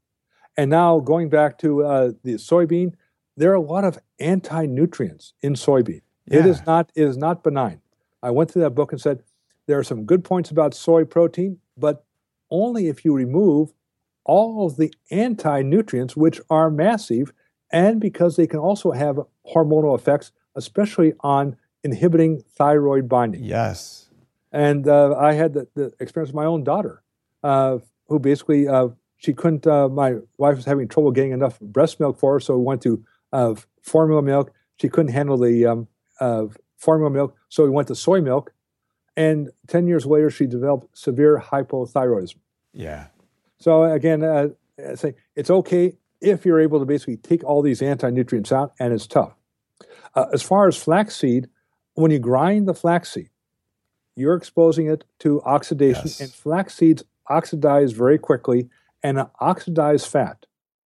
F: And now going back to uh, the soybean, there are a lot of anti-nutrients in soybean. Yeah. It is not, it is not benign. I went through that book and said, there are some good points about soy protein, but only if you remove all of the anti-nutrients, which are massive, and because they can also have hormonal effects, especially on inhibiting thyroid binding.
B: Yes.
F: And uh, I had the, the experience with my own daughter, uh, who basically, uh, she couldn't, uh, my wife was having trouble getting enough breast milk for her, so we went to uh, formula milk. She couldn't handle the um, uh, formula milk, so we went to soy milk. And ten years later, she developed severe hypothyroidism.
B: Yeah.
F: So again, uh, I say it's okay if you're able to basically take all these anti-nutrients out, and it's tough. Uh, as far as flaxseed, when you grind the flaxseed, you're exposing it to oxidation, yes. and flax seeds oxidize very quickly, and an oxidized fat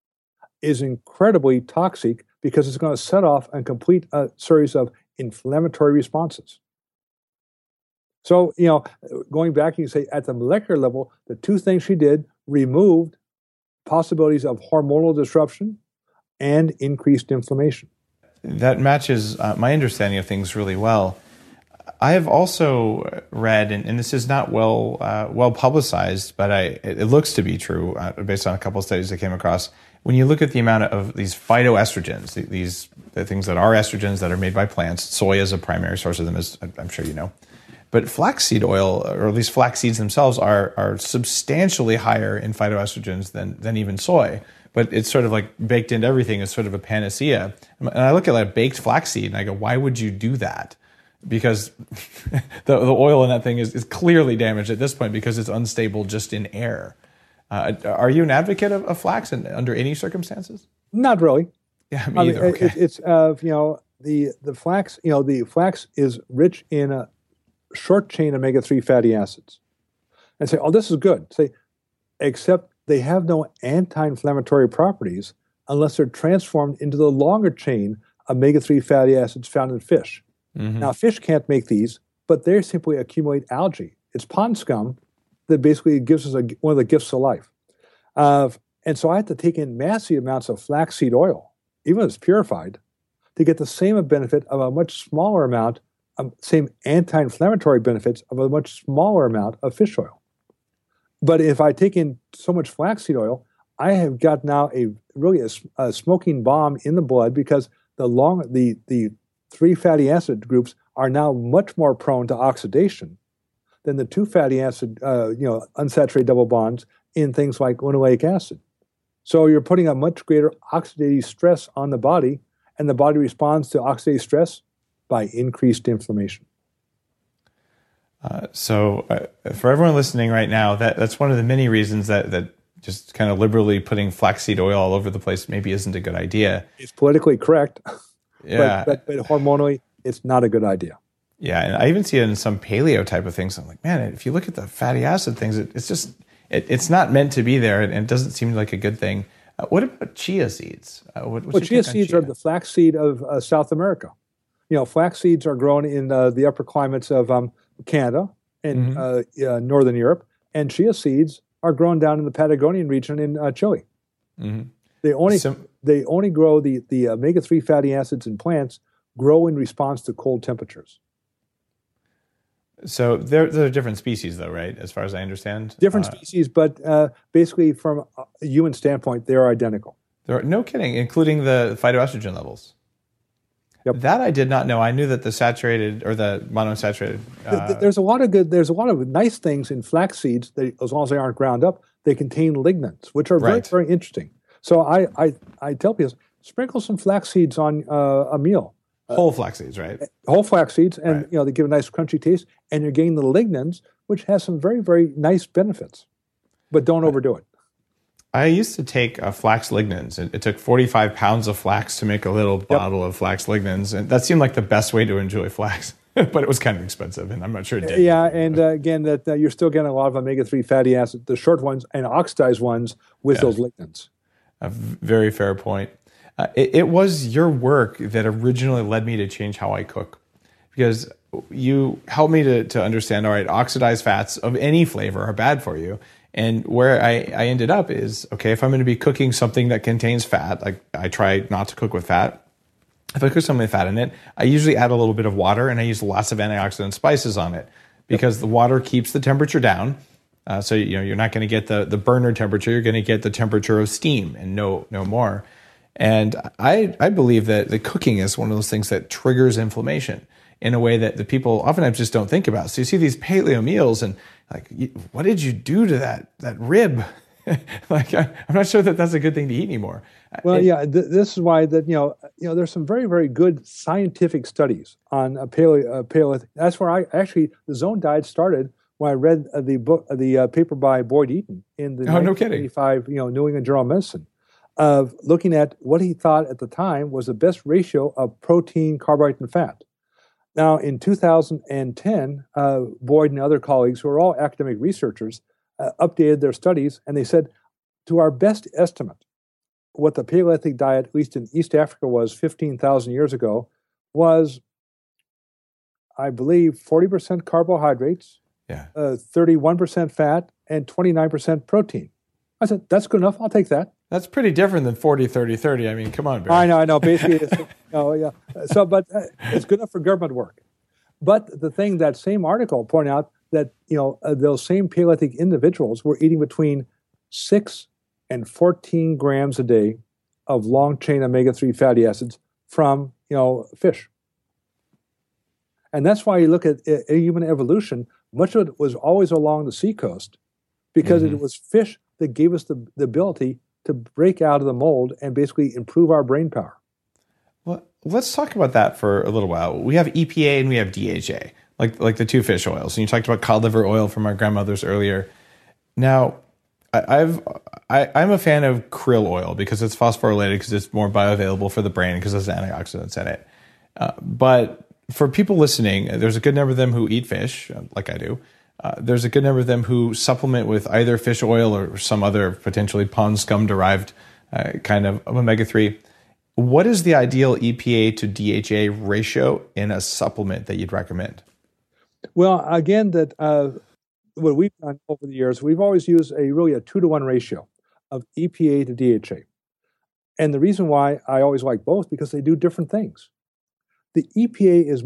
F: is incredibly toxic because it's going to set off a complete uh, series of inflammatory responses. So, you know, going back, you can say at the molecular level, the two things she did removed possibilities of hormonal disruption and increased inflammation.
B: That matches uh, my understanding of things really well. I have also read, and, and this is not well uh, well publicized, but I, it, it looks to be true uh, based on a couple of studies I came across. When you look at the amount of these phytoestrogens, these the things that are estrogens that are made by plants, soy is a primary source of them, as I'm sure you know. But flaxseed oil, or at least flax seeds themselves, are are substantially higher in phytoestrogens than than even soy. But it's sort of like baked into everything. It's sort of a panacea. And I look at like baked flaxseed and I go, why would you do that? Because the, the oil in that thing is, is clearly damaged at this point because it's unstable just in air. Uh, are you an advocate of, of flax in, under any circumstances?
F: Not really.
B: Yeah, me
F: I
B: either.
F: mean,
B: okay.
F: it, it's uh, you know the the flax you know the flax is rich in a short chain omega three fatty acids, and say, oh, this is good. Say, except they have no anti-inflammatory properties unless they're transformed into the longer chain omega three fatty acids found in fish. Mm-hmm. Now, fish can't make these, but they simply accumulate algae. It's pond scum that basically gives us a, one of the gifts of life. Uh, and so I had to take in massive amounts of flaxseed oil, even if it's purified, to get the same benefit of a much smaller amount um, same anti-inflammatory benefits of a much smaller amount of fish oil. But if I take in so much flaxseed oil, I have got now a really a, a smoking bomb in the blood because the long the the three fatty acid groups are now much more prone to oxidation than the two fatty acid uh, you know unsaturated double bonds in things like linoleic acid. So you're putting a much greater oxidative stress on the body, and the body responds to oxidative stress by increased inflammation.
B: Uh, so uh, for everyone listening right now, that that's one of the many reasons that that just kind of liberally putting flaxseed oil all over the place maybe isn't a good idea.
F: It's politically correct,
B: yeah,
F: but, but, but hormonally, it's not a good idea.
B: Yeah, and I even see it in some paleo type of things. I'm like, man, if you look at the fatty acid things, it, it's just it, it's not meant to be there, and it doesn't seem like a good thing. Uh, what about chia seeds? Uh, what,
F: well, chia seeds chia? are the flaxseed of uh, South America. You know, flax seeds are grown in uh, the upper climates of um, Canada and mm-hmm. uh, uh, Northern Europe, and chia seeds are grown down in the Patagonian region in uh, Chile. Mm-hmm. They only so, they only grow the the omega three fatty acids in plants grow in response to cold temperatures.
B: So they're they're different species, though, right? As far as I understand,
F: different uh, species, but uh, basically from a human standpoint, they are identical.
B: There are, no kidding, including the phytoestrogen levels.
F: Yep.
B: That I did not know. I knew that the saturated or the monounsaturated. Uh,
F: there's a lot of good. There's a lot of nice things in flax seeds. They, as long as they aren't ground up, they contain lignans, which are
B: right.
F: very very interesting. So I I, I tell people sprinkle some flax seeds on uh, a meal.
B: Whole flax seeds, right?
F: Whole flax seeds, and
B: right.
F: you know they give a nice crunchy taste, and you're getting the lignans, which has some very very nice benefits. But don't right. overdo it.
B: I used to take uh, flax lignans. It, it took forty-five pounds of flax to make a little yep. bottle of flax lignans, and that seemed like the best way to enjoy flax. But it was kind of expensive, and I'm not sure it did.
F: Yeah, and uh, again, that uh, you're still getting a lot of omega three fatty acids, the short ones and oxidized ones with yeah. those lignans.
B: A very fair point. Uh, it, it was your work that originally led me to change how I cook, because you helped me to, to understand, all right, oxidized fats of any flavor are bad for you. And where I, I ended up is, okay, if I'm going to be cooking something that contains fat, like I try not to cook with fat. If I cook something with fat in it, I usually add a little bit of water, and I use lots of antioxidant spices on it, because yep. the water keeps the temperature down. Uh, so you know you're not going to get the, the burner temperature. You're going to get the temperature of steam and no no more. And I I believe that the cooking is one of those things that triggers inflammation in a way that the people oftentimes just don't think about. So you see these paleo meals, and like, what did you do to that that rib? Like, I, I'm not sure that that's a good thing to eat anymore.
F: Well,
B: it,
F: yeah, th- this is why that you know you know there's some very very good scientific studies on uh, paleo uh, paleo. That's where I actually the zone diet started when I read uh, the book uh, the uh, paper by Boyd Eaton in the
B: oh,
F: nineteen eighty-five no you know New England Journal of Medicine, of looking at what he thought at the time was the best ratio of protein, carbohydrate, and fat. Now, in two thousand ten, uh, Boyd and other colleagues, who are all academic researchers, uh, updated their studies, and they said, to our best estimate, what the Paleolithic diet, at least in East Africa, was fifteen thousand years ago, was, I believe, forty percent carbohydrates,
B: yeah.
F: uh, thirty-one percent fat, and twenty-nine percent protein. I said, that's good enough. I'll take that.
B: That's pretty different than forty, thirty, thirty. I mean, come on, Barry.
F: I know, I know. Basically, it's, oh yeah. So, but uh, it's good enough for government work. But the thing, that same article pointed out that you know uh, those same Paleolithic individuals were eating between six and fourteen grams a day of long chain omega three fatty acids from you know fish. And that's why you look at uh, human evolution. Much of it was always along the seacoast, because mm-hmm. it was fish that gave us the, the ability to break out of the mold and basically improve our brain power.
B: Well, let's talk about that for a little while. We have E P A and we have D H A, like like the two fish oils. And you talked about cod liver oil from our grandmothers earlier. Now, I, I've I, I'm a fan of krill oil because it's phosphorylated, because it's more bioavailable for the brain, because there's antioxidants in it. Uh, but for people listening, there's a good number of them who eat fish, like I do. Uh, there's a good number of them who supplement with either fish oil or some other potentially pond scum derived uh, kind of omega three. What is the ideal E P A to D H A ratio in a supplement that you'd recommend?
F: Well, again, that uh, what we've done over the years, we've always used a really a two to one ratio of E P A to D H A. And the reason why I always like both, because they do different things. The E P A is more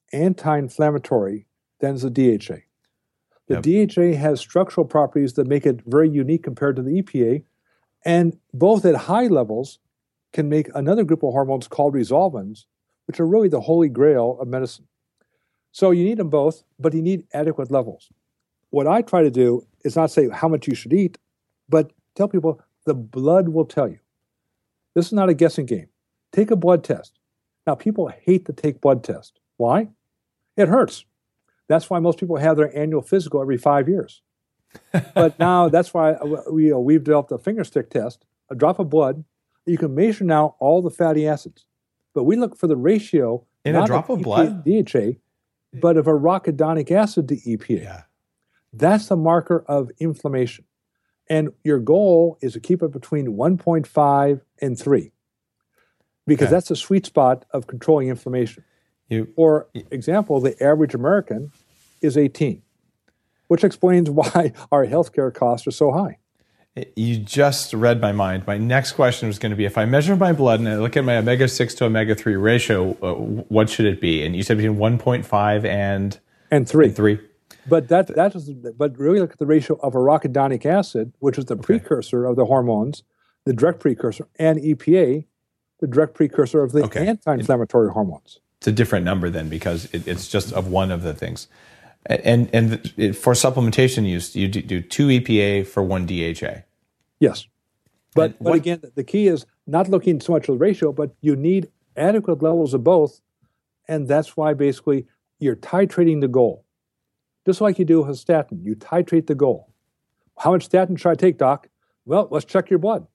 F: anti-inflammatory than is the D H A. The
E: Yep.
F: D H A has structural properties that make it very unique compared to the E P A, and both at high levels can make another group of hormones called resolvins, which are really the holy grail of medicine. So you need them both, but you need adequate levels. What I try to do is not say how much you should eat, but tell people the blood will tell you. This is not a guessing game. Take a blood test. Now, people hate to take blood tests. Why? It hurts. That's why most people have their annual physical every five years. But now that's why we, uh, we've developed a finger stick test, a drop of blood. You can measure now all the fatty acids. But we look for the ratio
E: In a
F: not
E: drop of
F: E P A
E: blood?
F: D H A, but of arachidonic acid to E P A.
E: Yeah.
F: That's the marker of inflammation. And your goal is to keep it between one point five and three, because
E: Okay.
F: that's the sweet spot of controlling inflammation.
E: You,
F: For example, the average American is eighteen, which explains why our healthcare costs are so high.
E: you just read my mind. My next question was going to be, if I measure my blood and I look at my omega six to omega three ratio, uh, what should it be? And you said between one point five and,
F: And three.
E: and three.
F: But that that is but really look at the ratio of arachidonic acid, which is the precursor of the hormones, the direct precursor, and E P A, the direct precursor of the
E: Okay.
F: anti-inflammatory hormones.
E: It's a different number then, because it, it's just of one of the things. And and it, for supplementation use, you do, do two E P A for one D H A.
F: Yes. But,
E: And
F: but
E: what-
F: again, the key is not looking so much at the ratio, but you need adequate levels of both. And that's why basically you're titrating the goal. Just like you do with a statin, you titrate the goal. How much statin should I take, doc? Well, let's check your blood.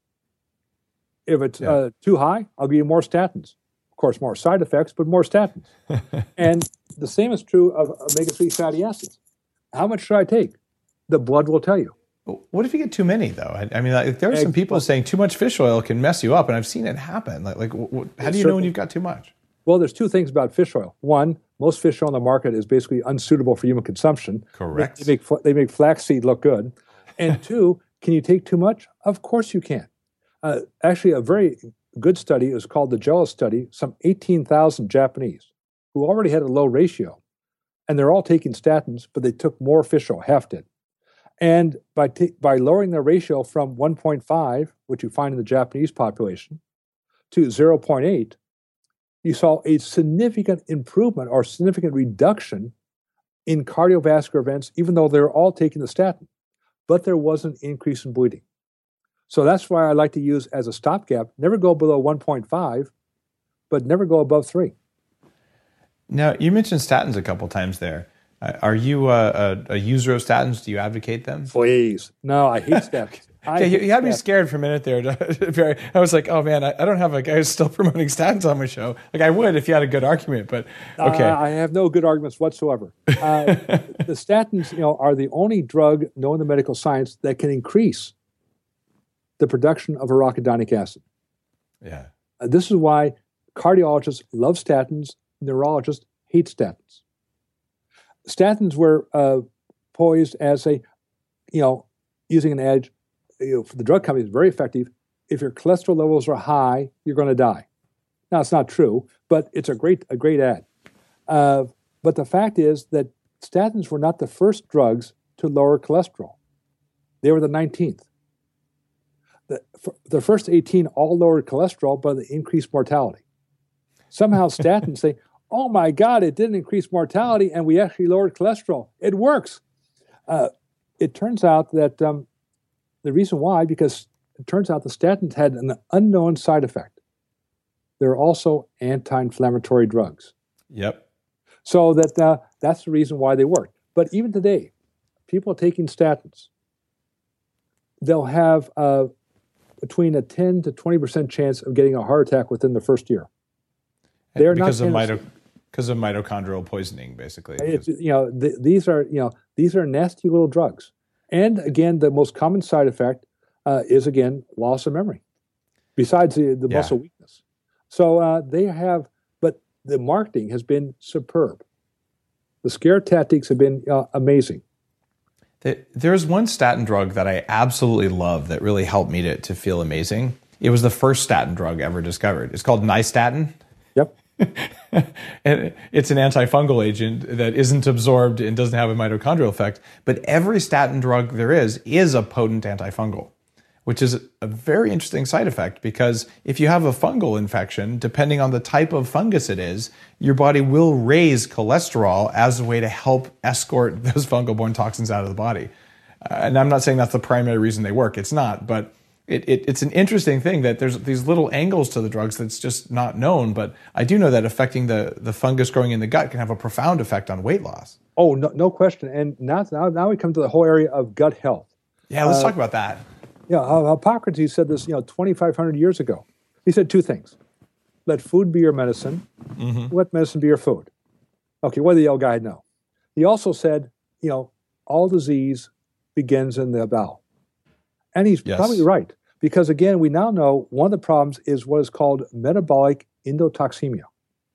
F: If it's
E: Yeah.
F: uh, too high, I'll give you more statins. Of course, more side effects, but more statins. And the same is true of omega three fatty acids. How much should I take? The blood will tell you.
E: What if you get too many, though? I, I mean, like, there are some people saying too much fish oil can mess you up, and I've seen it happen. Like, like w- w- how do you know when you've got too much?
F: Well, there's two things about fish oil. One, most fish oil on the market is basically unsuitable for human consumption.
E: Correct.
F: They, they make fl- they make flaxseed look good. And two, can you take too much? Of course you can. Uh, actually, a very good study is called the JELLA study. Some eighteen thousand Japanese who already had a low ratio, and they're all taking statins, but they took more fish oil, half did. And by t- by lowering their ratio from one point five, which you find in the Japanese population, to zero point eight, you saw a significant improvement or significant reduction in cardiovascular events, even though they're all taking the statin. But there was an increase in bleeding. So that's why I like to use as a stopgap, never go below one point five, but never go above three.
E: Now, you mentioned statins a couple times there. Uh, are you a, a, a user of statins? Do you advocate them?
F: Please. No, I hate statins. I
E: Okay, you,
F: hate
E: you had me
F: statins.
E: scared for a minute there. Very- I was like, oh man, I, I don't have a guy who's still promoting statins on my show. Like I would if you had a good argument, but okay.
F: Uh, I have no good arguments whatsoever. Uh, the statins, you know, are the only drug known in medical science that can increase the production of arachidonic acid.
E: Yeah.
F: Uh, this is why cardiologists love statins, neurologists hate statins. Statins were uh, poised as a, you know, using an adage, you know, for the drug companies, very effective. If your cholesterol levels are high, you're going to die. Now, it's not true, but it's a great, a great ad. Uh, but the fact is that statins were not the first drugs to lower cholesterol. They were the nineteenth. The, the first eighteen all lowered cholesterol, but they increased mortality. Somehow statins say, oh my God, it didn't increase mortality and we actually lowered cholesterol. It works. Uh, it turns out that um, the reason why, because it turns out the statins had an unknown side effect. They're also anti-inflammatory drugs.
E: Yep.
F: So that uh, that's the reason why they work. But even today, people taking statins, they'll have uh, between a ten to twenty percent chance of getting a heart attack within the first year. They're
E: because
F: not
E: of
F: innocent.
E: mito- because of mitochondrial poisoning, basically.
F: It's, you know, th- these are you know these are nasty little drugs. And again, the most common side effect uh, is again loss of memory, besides the, the
E: Yeah.
F: muscle weakness. So uh, they have, but the marketing has been superb. The scare tactics have been uh, amazing.
E: There- There's one statin drug that I absolutely love that really helped me to, to feel amazing. It was the first statin drug ever discovered. It's called Nystatin.
F: Yep.
B: And it's an antifungal agent that isn't absorbed and doesn't have a mitochondrial effect. But every statin drug there is is a potent antifungal, which is a very interesting side effect, because if you have a fungal infection, depending on the type of fungus it is, your body will raise cholesterol as a way to help escort those fungal-borne toxins out of the body. Uh, and I'm not saying that's the primary reason they work. It's not, but It, it, it's an interesting thing that there's these little angles to the drugs that's just not known. But I do know that affecting the, the fungus growing in the gut can have a profound effect on weight loss.
F: Oh, no, no question. And now, now, now we come to the whole area of gut health.
B: Yeah, let's
F: uh,
B: talk about that.
F: Yeah, uh, Hippocrates said this, you know, twenty-five hundred years ago. He said two things: let food be your medicine, mm-hmm. let medicine be your food. Okay, what did the old guy know? He also said, you know, all disease begins in the bowel. And he's yes. probably right, because again, we now know one of the problems is what is called metabolic endotoxemia.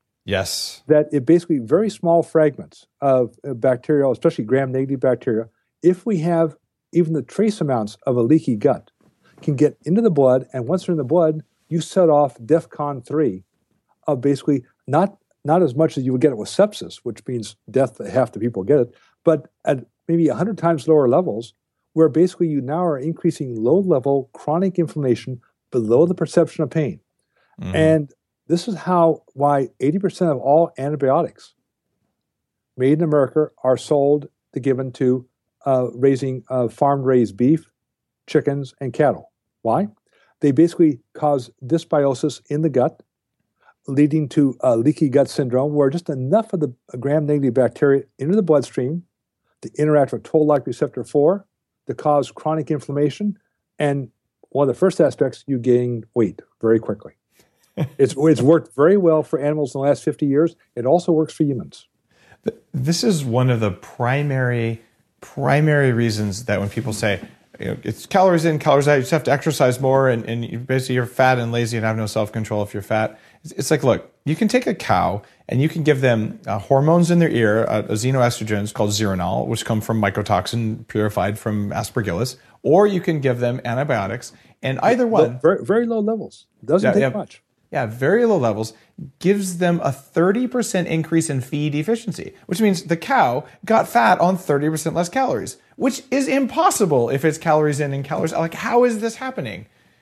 B: Yes.
F: That it basically very small fragments of bacterial, especially gram-negative bacteria, if we have even the trace amounts of a leaky gut, can get into the blood, and once they're in the blood, you set off DEFCON three of basically not, not as much as you would get it with sepsis, which means death, half the people get it, but at maybe one hundred times lower levels, where basically you now are increasing low-level chronic inflammation below the perception of pain. Mm. And this is how why eighty percent of all antibiotics made in America are sold to given to uh, raising uh, farm-raised beef, chickens, and cattle. Why? They basically cause dysbiosis in the gut, leading to uh, leaky gut syndrome, where just enough of the gram-negative bacteria into the bloodstream to interact with toll-like receptor four to cause chronic inflammation, and one of the first aspects, you gain weight very quickly. it's it's worked very well for animals in the last fifty years. It also works for humans.
B: This is one of the primary primary reasons that when people say, you know, it's calories in, calories out, you just have to exercise more, and, and you basically you're fat and lazy and have no self-control if you're fat. It's, it's like, look, you can take a cow and you can give them uh, hormones in their ear, uh, a xenoestrogens called Zeranol, which come from mycotoxin purified from Aspergillus, or you can give them antibiotics, and either one...
F: Very, very low levels. Doesn't
B: yeah,
F: take
B: yeah,
F: much.
B: Yeah, very low levels, gives them a thirty percent increase in feed efficiency, which means the cow got fat on thirty percent less calories, which is impossible if it's calories in and calories out. Like, how is this happening?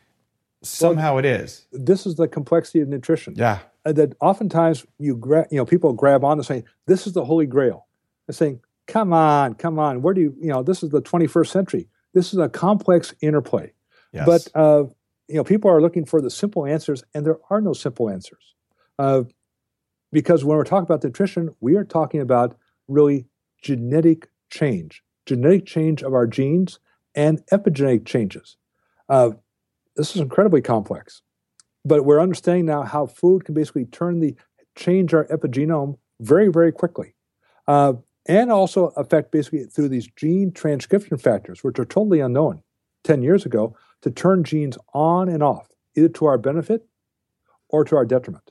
B: Somehow well, it is.
F: This is the complexity of nutrition.
B: Yeah.
F: Uh, that oftentimes you gra- you know, people grab on and say, this is the holy grail. They're saying, come on, come on. Where do you, you know, this is the twenty-first century. This is a complex interplay.
B: Yes.
F: But, uh, you know, people are looking for the simple answers, and there are no simple answers. Uh, because when we're talking about nutrition, we are talking about really genetic change, genetic change of our genes and epigenetic changes. Uh, this is incredibly complex. But we're understanding now how food can basically turn the, change our epigenome very, very quickly. Uh, and also affect basically through these gene transcription factors, which are totally unknown ten years ago, to turn genes on and off, either to our benefit or to our detriment.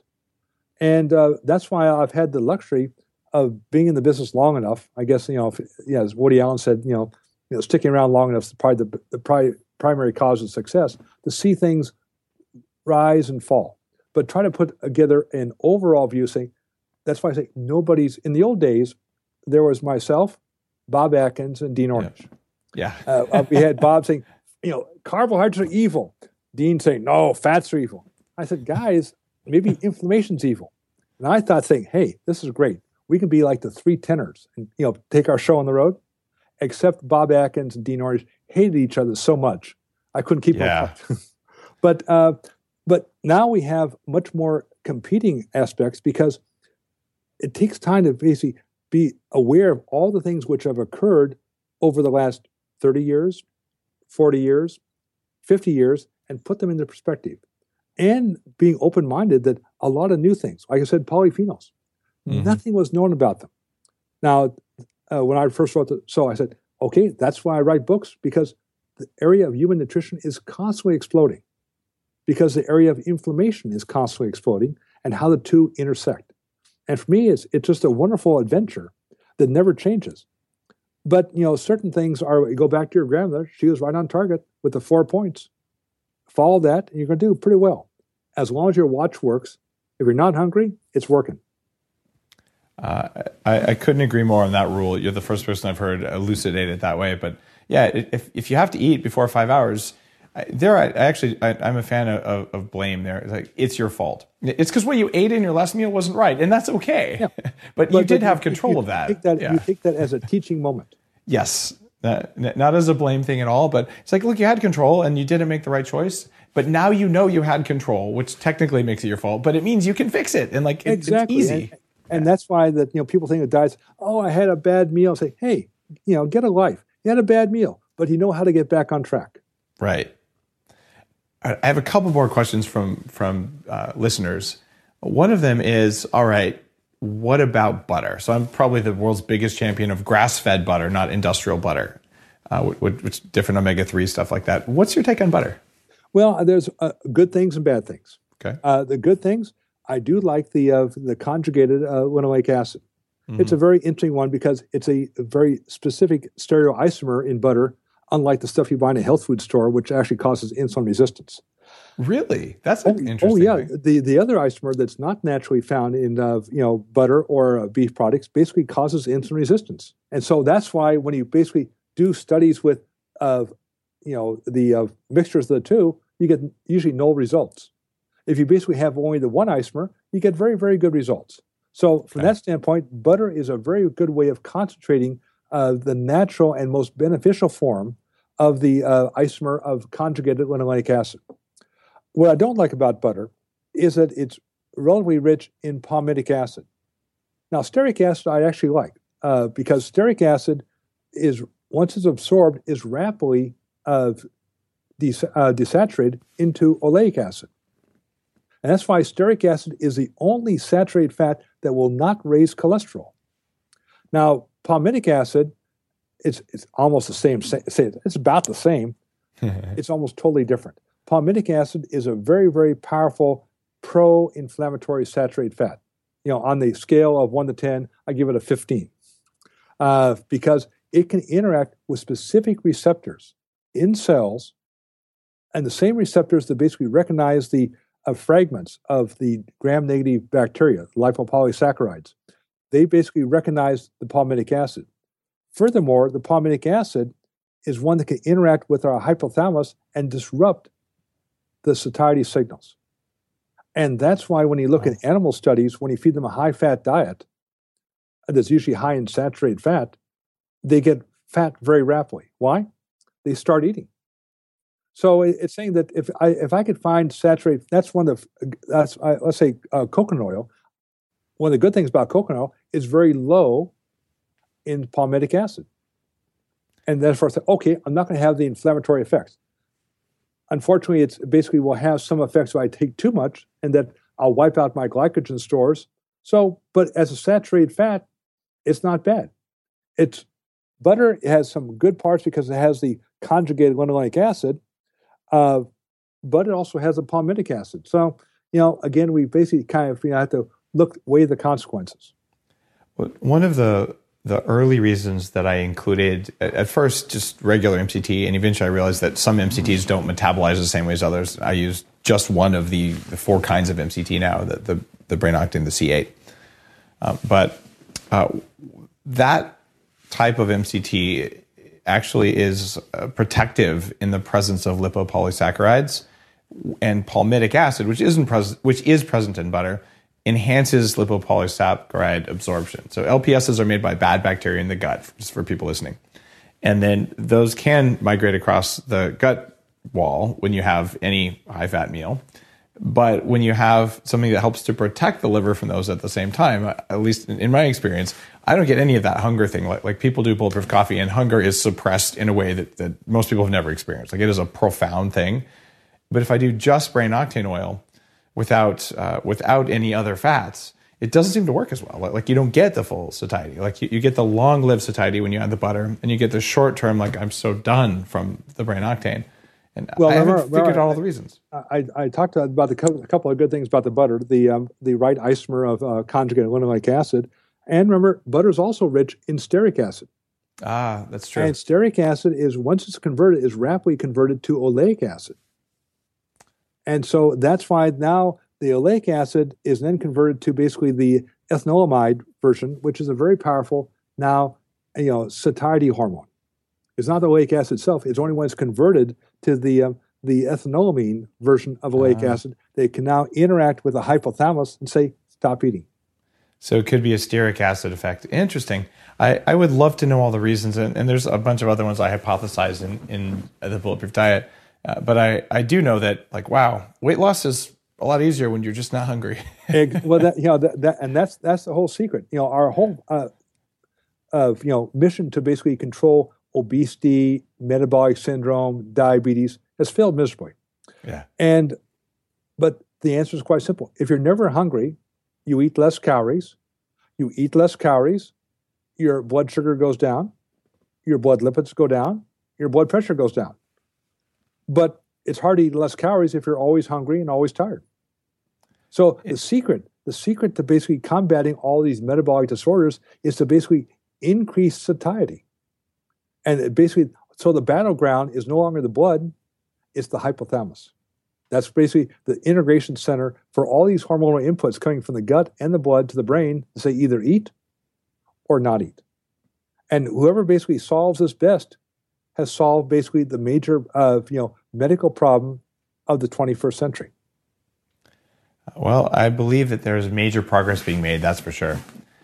F: And uh, that's why I've had the luxury of being in the business long enough. I guess, you know, if, yeah, as Woody Allen said, you know, you know, sticking around long enough is probably the, the pri- primary cause of success, to see things rise and fall. But try to put together an overall view, saying, that's why I say nobody's, in the old days, there was myself, Bob Atkins, and Dean Ornish.
B: Yeah. yeah.
F: uh, we had Bob saying, you know, carbohydrates are evil. Dean saying, no, fats are evil. I said, guys, maybe inflammation's evil. And I thought saying, hey, this is great. We can be like the three tenors and, you know, take our show on the road. Except Bob Atkins and Dean Ornish hated each other so much. I couldn't keep
B: yeah.
F: up. but, uh, but now we have much more competing aspects, because it takes time to basically be aware of all the things which have occurred over the last thirty years, forty years, fifty years, and put them into perspective. And being open-minded that a lot of new things, like I said, polyphenols, mm-hmm. nothing was known about them. Now, uh, when I first wrote the, so I said, okay, that's why I write books, because the area of human nutrition is constantly exploding, because the area of inflammation is constantly exploding, and how the two intersect. And for me, it's, it's just a wonderful adventure that never changes. But, you know, certain things are, you go back to your grandmother, she was right on target with the four points. Follow that, and you're going to do pretty well. As long as your watch works, If you're not hungry, it's working.
E: Uh, I, I couldn't agree more on that rule. You're the first person I've heard elucidate it that way. But yeah, if if you have to eat before five hours, I, there I, I actually I, I'm a fan of, of, of blame. There, it's like it's your fault. It's because what you ate in your last meal wasn't right, and that's okay.
F: Yeah.
E: but,
F: but
E: you did
F: but
E: have
F: you,
E: control
F: you
E: of that.
F: Take that
E: yeah.
F: You take that as a teaching moment.
E: Yes, that, not as a blame thing at all. But it's like, look, you had control, and you didn't make the right choice. But now you know you had control, which technically makes it your fault. But it means you can fix it, and like it,
F: exactly.
E: it's easy.
F: And, And that's why that you know people think of diets. Oh, I had a bad meal. Say, hey, you know, get a life. You had a bad meal, but you know how to get back on track.
E: Right. I have a couple more questions from from uh, listeners. One of them is, all right, what about butter? So I'm probably the world's biggest champion of grass-fed butter, not industrial butter, uh, which, which different omega three stuff like that. What's your take on butter?
F: Well, there's uh, good things and bad things.
E: Okay.
F: Uh, the good things. I do like the uh, the conjugated uh, linoleic acid. Mm-hmm. It's a very interesting one because it's a very specific stereoisomer in butter, unlike the stuff you buy in a health food store, which actually causes insulin resistance.
E: Really? That's
F: oh,
E: interesting.
F: Oh, yeah.
E: Thing.
F: The the other isomer that's not naturally found in uh, you know butter or uh, beef products basically causes insulin resistance, and so that's why when you basically do studies with uh, you know the uh, mixtures of the two, you get usually no results. If you basically have only the one isomer, you get very, very good results. So from okay. that standpoint, butter is a very good way of concentrating uh, the natural and most beneficial form of the uh, isomer of conjugated linoleic acid. What I don't like about butter is that it's relatively rich in palmitic acid. Now, stearic acid I actually like uh, because stearic acid is, once it's absorbed, is rapidly uh, des- uh, desaturated into oleic acid. And that's why stearic acid is the only saturated fat that will not raise cholesterol. Now, palmitic acid, it's it's almost the same. It's about the same. It's almost totally different. Palmitic acid is a very, very powerful pro-inflammatory saturated fat. You know, on the scale of one to ten, I give it a fifteen uh, because it can interact with specific receptors in cells, and the same receptors that basically recognize the of fragments of the gram-negative bacteria, lipopolysaccharides. They basically recognize the palmitic acid. Furthermore, the palmitic acid is one that can interact with our hypothalamus and disrupt the satiety signals. And that's why when you look at animal studies, when you feed them a high-fat diet that's usually high in saturated fat, they get fat very rapidly. Why? They start eating. So it's saying that if I if I could find saturated, that's one of that's uh, let's say uh, coconut oil. One of the good things about coconut oil is very low in palmitic acid, and therefore I say, okay, I'm not going to have the inflammatory effects. Unfortunately, it's basically will have some effects if I take too much, and that I'll wipe out my glycogen stores. So, but as a saturated fat, it's not bad. It's butter has some good parts because it has the conjugated linoleic acid. Uh, but it also has a palmitic acid. So, you know, again, we basically kind of you know, have to look, weigh the consequences.
E: Well, one of the the early reasons that I included, at first, just regular M C T, and eventually I realized that some M C Ts don't metabolize the same way as others. I use just one of the, the four kinds of M C T now, the, the, the brain octane, the C eight. Um, but uh, that type of M C T actually is uh, protective in the presence of lipopolysaccharides, and palmitic acid, which isn't pres- which is present in butter, enhances lipopolysaccharide absorption. So L P Ss are made by bad bacteria in the gut, just for people listening, and then those can migrate across the gut wall when you have any high-fat meal. But when you have something that helps to protect the liver from those at the same time, at least in my experience, I don't get any of that hunger thing. Like, like people do bulletproof coffee, and hunger is suppressed in a way that, that most people have never experienced. Like, it is a profound thing. But if I do just brain octane oil without uh, without any other fats, it doesn't seem to work as well. Like, like you don't get the full satiety. Like you, you get the long-lived satiety when you add the butter, and you get the short-term, like I'm so done from the brain octane. And well, I haven't remember, figured out all the reasons.
F: I, I talked about the, a couple of good things about the butter, the um, the right isomer of uh, conjugated linoleic acid. And remember, butter is also rich in stearic acid.
E: Ah, that's true.
F: And stearic acid is, once it's converted, is rapidly converted to oleic acid. And so that's why now the oleic acid is then converted to basically the ethanolamide version, which is a very powerful now, you know, satiety hormone. It's not the oleic acid itself; it's only when it's converted to the um, the ethanolamine version of oleic uh, acid, they can now interact with the hypothalamus and say, "Stop eating."
B: So it could be a stearic acid effect. Interesting. I, I would love to know all the reasons, and, and there's a bunch of other ones I hypothesize in, in the Bulletproof Diet. Uh, but I, I do know that, like, wow, weight loss is a lot easier when you're just not hungry.
F: Well, that, you know, that, that, and that's that's the whole secret. You know, our whole uh, of you know mission to basically control obesity, metabolic syndrome, diabetes has failed miserably.
B: Yeah.
F: And but the answer is quite simple. If you're never hungry, you eat less calories. You eat less calories, your blood sugar goes down, your blood lipids go down, your blood pressure goes down. But it's hard to eat less calories if you're always hungry and always tired. So the secret, the secret to basically combating all these metabolic disorders is to basically increase satiety. And it basically, so the battleground is no longer the blood, it's the hypothalamus. That's basically the integration center for all these hormonal inputs coming from the gut and the blood to the brain to say either eat or not eat. And whoever basically solves this best has solved basically the major uh, you know, medical problem of the twenty-first century.
B: Well, I believe that there's major progress being made, that's for sure.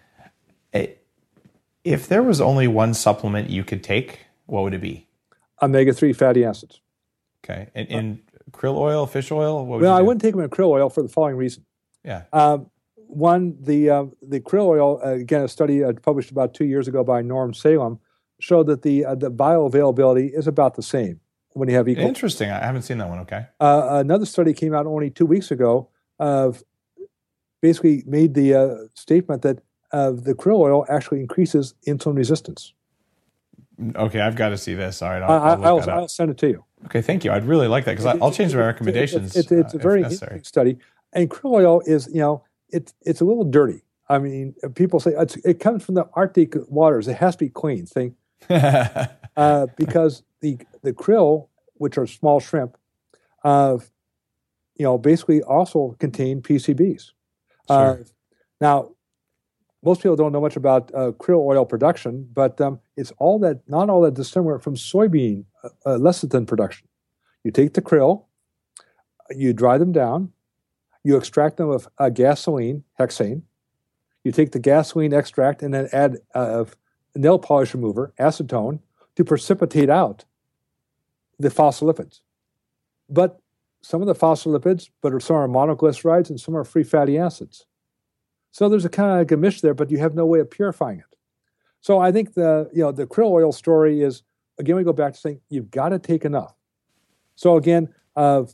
B: If there was only one supplement you could take, what would it be? omega
F: three fatty acids.
B: Okay. And, and krill oil, fish oil? What would
F: well,
B: you do?
F: I wouldn't take them in krill oil for the following reason.
B: Yeah.
F: Um, one, the uh, the krill oil, uh, again, a study uh, published about two years ago by Norm Salem showed that the uh, the bioavailability is about the same when you have equal.
B: Interesting. I haven't seen that one. Okay.
F: Uh, another study came out only two weeks ago of basically made the uh, statement that uh, the krill oil actually increases insulin resistance.
B: Okay, I've got to see this. All right, I'll,
F: I,
B: I'll, look
F: I'll,
B: that up.
F: I'll send it to you.
B: Okay, thank you. I'd really like that because I'll change my recommendations.
F: It's, it's, it's
B: uh,
F: a very
B: interesting
F: study, and krill oil is, you know, it's it's a little dirty. I mean, people say it's, it comes from the Arctic waters. It has to be clean. Thing, uh, because the the krill, which are small shrimp, uh, you know, basically also contain P C Bs.
B: Sure.
F: Uh, now, most people don't know much about uh, krill oil production, but um, it's all that not all that dissimilar from soybean uh, uh, lecithin production. You take the krill, you dry them down, you extract them with uh, gasoline, hexane. You take the gasoline extract and then add uh, nail polish remover, acetone, to precipitate out the phospholipids. But some of the phospholipids, but some are monoglycerides and some are free fatty acids. So there's a kind of like a mish there, but you have no way of purifying it. So I think the you know the krill oil story is, again, we go back to saying you've got to take enough. So again, uh,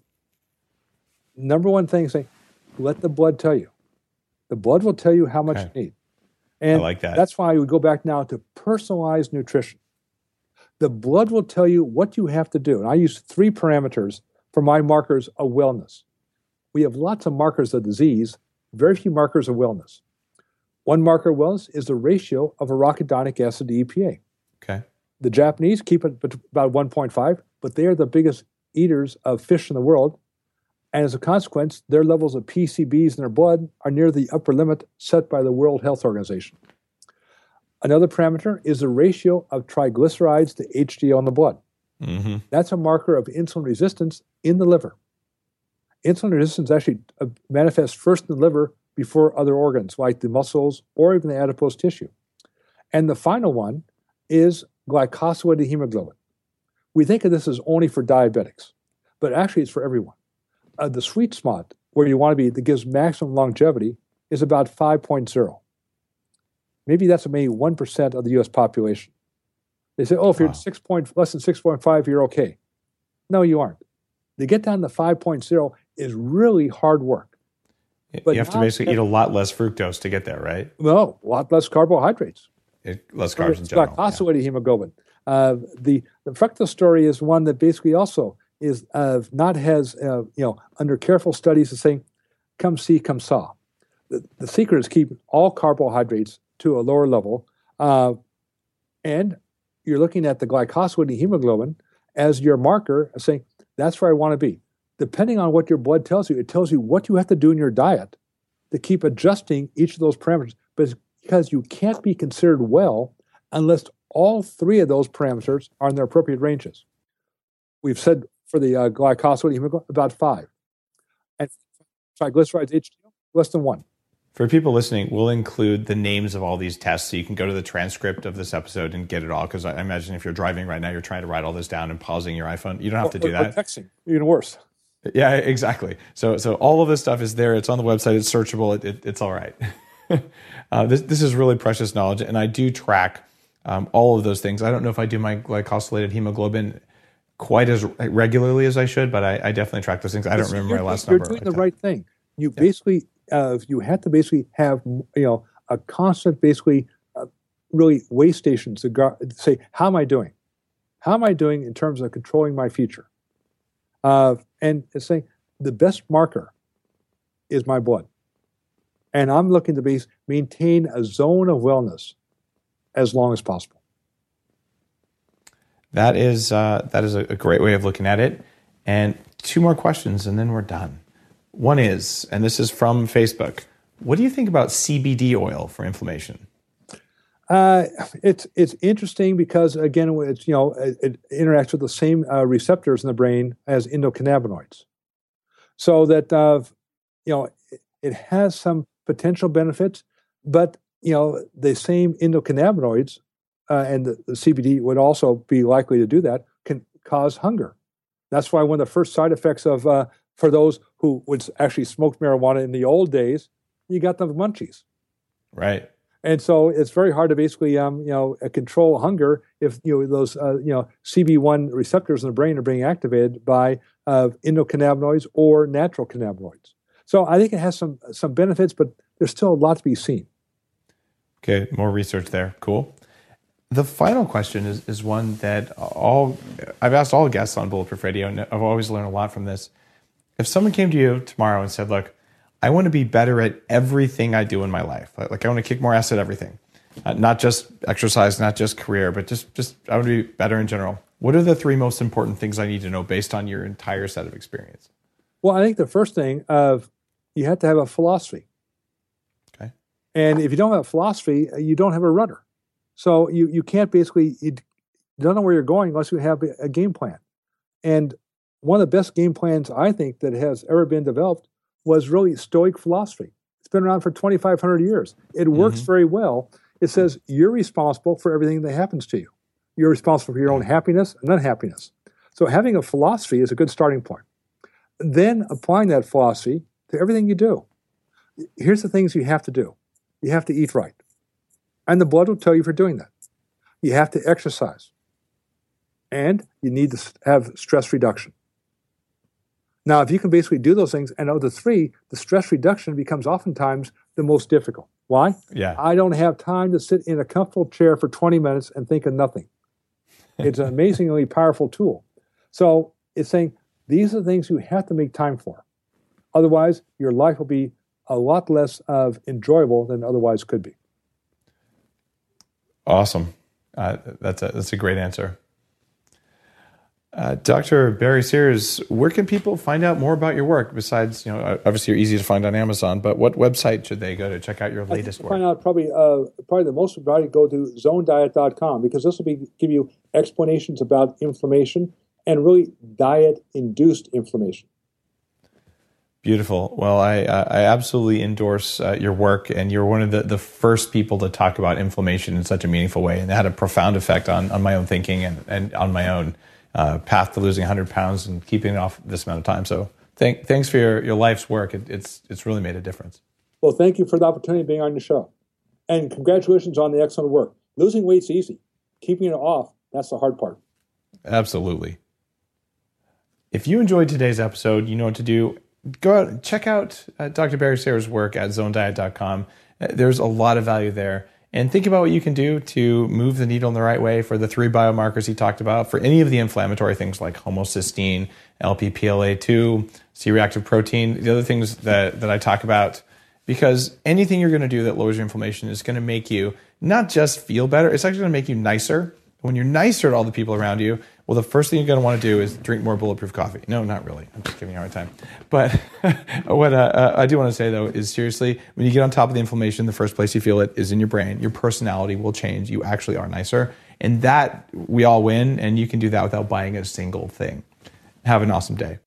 F: number one thing, say, let the blood tell you. The blood will tell you how much
B: okay.
F: you need. And
B: I like that.
F: That's why we go back now to personalized nutrition. The blood will tell you what you have to do. And I use three parameters for my markers of wellness. We have lots of markers of disease, very few markers of wellness. One marker of wellness is the ratio of arachidonic acid to E P A.
B: Okay.
F: The Japanese keep it about one point five, but they are the biggest eaters of fish in the world. And as a consequence, their levels of P C Bs in their blood are near the upper limit set by the World Health Organization. Another parameter is the ratio of triglycerides to H D L in the blood.
B: Mm-hmm.
F: That's a marker of insulin resistance in the liver. Insulin resistance actually manifests first in the liver before other organs, like the muscles or even the adipose tissue. And the final one is glycosylated hemoglobin. We think of this as only for diabetics, but actually it's for everyone. Uh, the sweet spot where you want to be that gives maximum longevity is about five point oh. Maybe that's maybe one percent of the U S population. They say, oh, if you're wow. six point, less than six point five, you're okay. No, you aren't. To get down to five point oh is really hard work.
B: But you have to basically eat a lot less fructose to get there, right?
F: No, a lot less carbohydrates.
B: It, less carbs in general.
F: Glycosylated yeah. hemoglobin. Uh, the, the fructose story is one that basically also is uh, not has, uh, you know, under careful studies is saying, come see, come saw. The, the secret is keep all carbohydrates to a lower level. Uh, and you're looking at the glycosylated hemoglobin as your marker of saying, that's where I want to be. depending on what your blood tells you, it tells you what you have to do in your diet to keep adjusting each of those parameters. But it's because you can't be considered well unless all three of those parameters are in their appropriate ranges. We've said for the uh, glycosylate hemoglobin, about five. And triglycerides, H D L, less than one.
B: For people listening, we'll include the names of all these tests so you can go to the transcript of this episode and get it all. Because I imagine if you're driving right now, you're trying to write all this down and pausing your iPhone. You don't have
F: or,
B: to do
F: or,
B: that.
F: Or texting, even worse.
B: Yeah, exactly. So, so all of this stuff is there. It's on the website. It's searchable. It, it, it's all right. uh, this this is really precious knowledge, and I do track um, all of those things. I don't know if I do my glycosylated hemoglobin quite as regularly as I should, but I, I definitely track those things. I don't remember my last
F: you're
B: number.
F: You're doing the right thing. You yeah. basically, uh, you have to basically have, you know, a constant, basically, uh, really way stations to, go, to say, how am I doing? How am I doing in terms of controlling my future? Uh, and it's saying the best marker is my blood. And I'm looking to be, maintain a zone of wellness as long as possible.
B: That is uh, that is a great way of looking at it. And two more questions, and then we're done. One is, and this is from Facebook, what do you think about C B D oil for inflammation?
F: Uh, it's it's interesting because, again, it's, you know, it, it interacts with the same uh, receptors in the brain as endocannabinoids. So that, uh, you know, it, it has some potential benefits, but, you know, the same endocannabinoids uh, and the, the C B D would also be likely to do that, can cause hunger. That's why one of the first side effects of, uh, for those who would actually smoked marijuana in the old days, you got the munchies.
B: Right.
F: And so it's very hard to basically, um, you know, control hunger if, you know, those, uh, you know, C B one receptors in the brain are being activated by uh, endocannabinoids or natural cannabinoids. So I think it has some some benefits, but there's still a lot to be seen.
B: Okay, more research there. Cool. The final question is is one that all I've asked all guests on Bulletproof Radio, and I've always learned a lot from this. If someone came to you tomorrow and said, "Look, I want to be better at everything I do in my life. Like, like I want to kick more ass at everything, uh, not just exercise, not just career, but just, just I want to be better in general." What are the three most important things I need to know based on your entire set of experience?
F: Well, I think the first thing of you have to have a philosophy.
B: Okay.
F: And if you don't have a philosophy, you don't have a rudder. So you you can't basically you don't know where you're going unless you have a game plan. And one of the best game plans I think that has ever been developed was really Stoic philosophy. It's been around for twenty-five hundred years. It works mm-hmm. very well. It says you're responsible for everything that happens to you. You're responsible for your own happiness and unhappiness. So having a philosophy is a good starting point. Then applying that philosophy to everything you do. Here's the things you have to do. You have to eat right. And the blood will tell you for doing that. You have to exercise. And you need to have stress reduction. Now, if you can basically do those things, and of the three, the stress reduction becomes oftentimes the most difficult. Why?
B: Yeah.
F: I don't have time to sit in a comfortable chair for twenty minutes and think of nothing. It's an amazingly powerful tool. So it's saying these are the things you have to make time for. Otherwise, your life will be a lot less of enjoyable than otherwise could be.
B: Awesome. Uh, that's a that's a great answer. Uh, Doctor Barry Sears, where can people find out more about your work? Besides, you know, obviously you're easy to find on Amazon, but what website should they go to check out your latest work?
F: Find out probably uh, probably the most probably go to zone diet dot com because this will be give you explanations about inflammation and really diet-induced inflammation.
B: Beautiful. Well, I I absolutely endorse uh, your work, and you're one of the, the first people to talk about inflammation in such a meaningful way, and it had a profound effect on, on my own thinking and, and on my own uh, path to losing one hundred pounds and keeping it off this amount of time. So thank, thanks for your, your life's work. It, it's it's really made a difference.
F: Well, thank you for the opportunity of being on your show. And congratulations on the excellent work. Losing weight's easy. Keeping it off, that's the hard part.
B: Absolutely. If you enjoyed today's episode, you know what to do. Go out and check out uh, Doctor Barry Sears' work at zone diet dot com. Uh, there's a lot of value there. And think about what you can do to move the needle in the right way for the three biomarkers he talked about, for any of the inflammatory things like homocysteine, L P P L A two, C-reactive protein, the other things that, that I talk about. Because anything you're going to do that lowers your inflammation is going to make you not just feel better, it's actually going to make you nicer When you're nicer to all the people around you, well, the first thing you're going to want to do is drink more Bulletproof coffee. No, not really. I'm just giving you a hard time. But what uh, I do want to say, though, is seriously, when you get on top of the inflammation, the first place you feel it is in your brain. Your personality will change. You actually are nicer. And that, we all win, and you can do that without buying a single thing. Have an awesome day.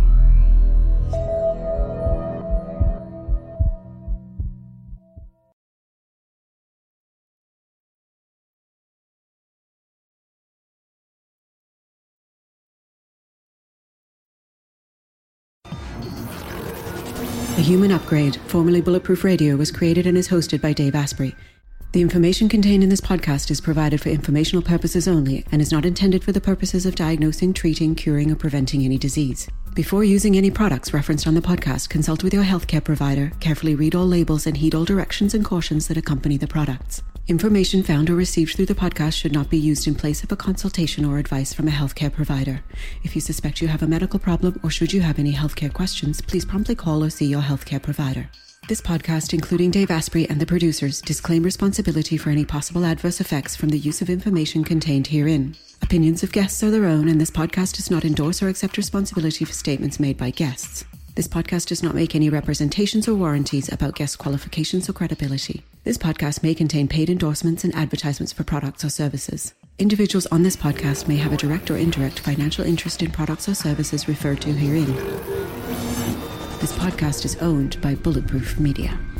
A: The Human Upgrade, formerly Bulletproof Radio, was created and is hosted by Dave Asprey. The information contained in this podcast is provided for informational purposes only and is not intended for the purposes of diagnosing, treating, curing, or preventing any disease. Before using any products referenced on the podcast, consult with your healthcare provider, carefully read all labels, and heed all directions and cautions that accompany the products. Information found or received through the podcast should not be used in place of a consultation or advice from a healthcare provider. If you suspect you have a medical problem or should you have any healthcare questions, please promptly call or see your healthcare provider. This podcast, including Dave Asprey and the producers, disclaim responsibility for any possible adverse effects from the use of information contained herein. Opinions of guests are their own, and this podcast does not endorse or accept responsibility for statements made by guests. This podcast does not make any representations or warranties about guest qualifications or credibility. This podcast may contain paid endorsements and advertisements for products or services. Individuals on this podcast may have a direct or indirect financial interest in products or services referred to herein. This podcast is owned by Bulletproof Media.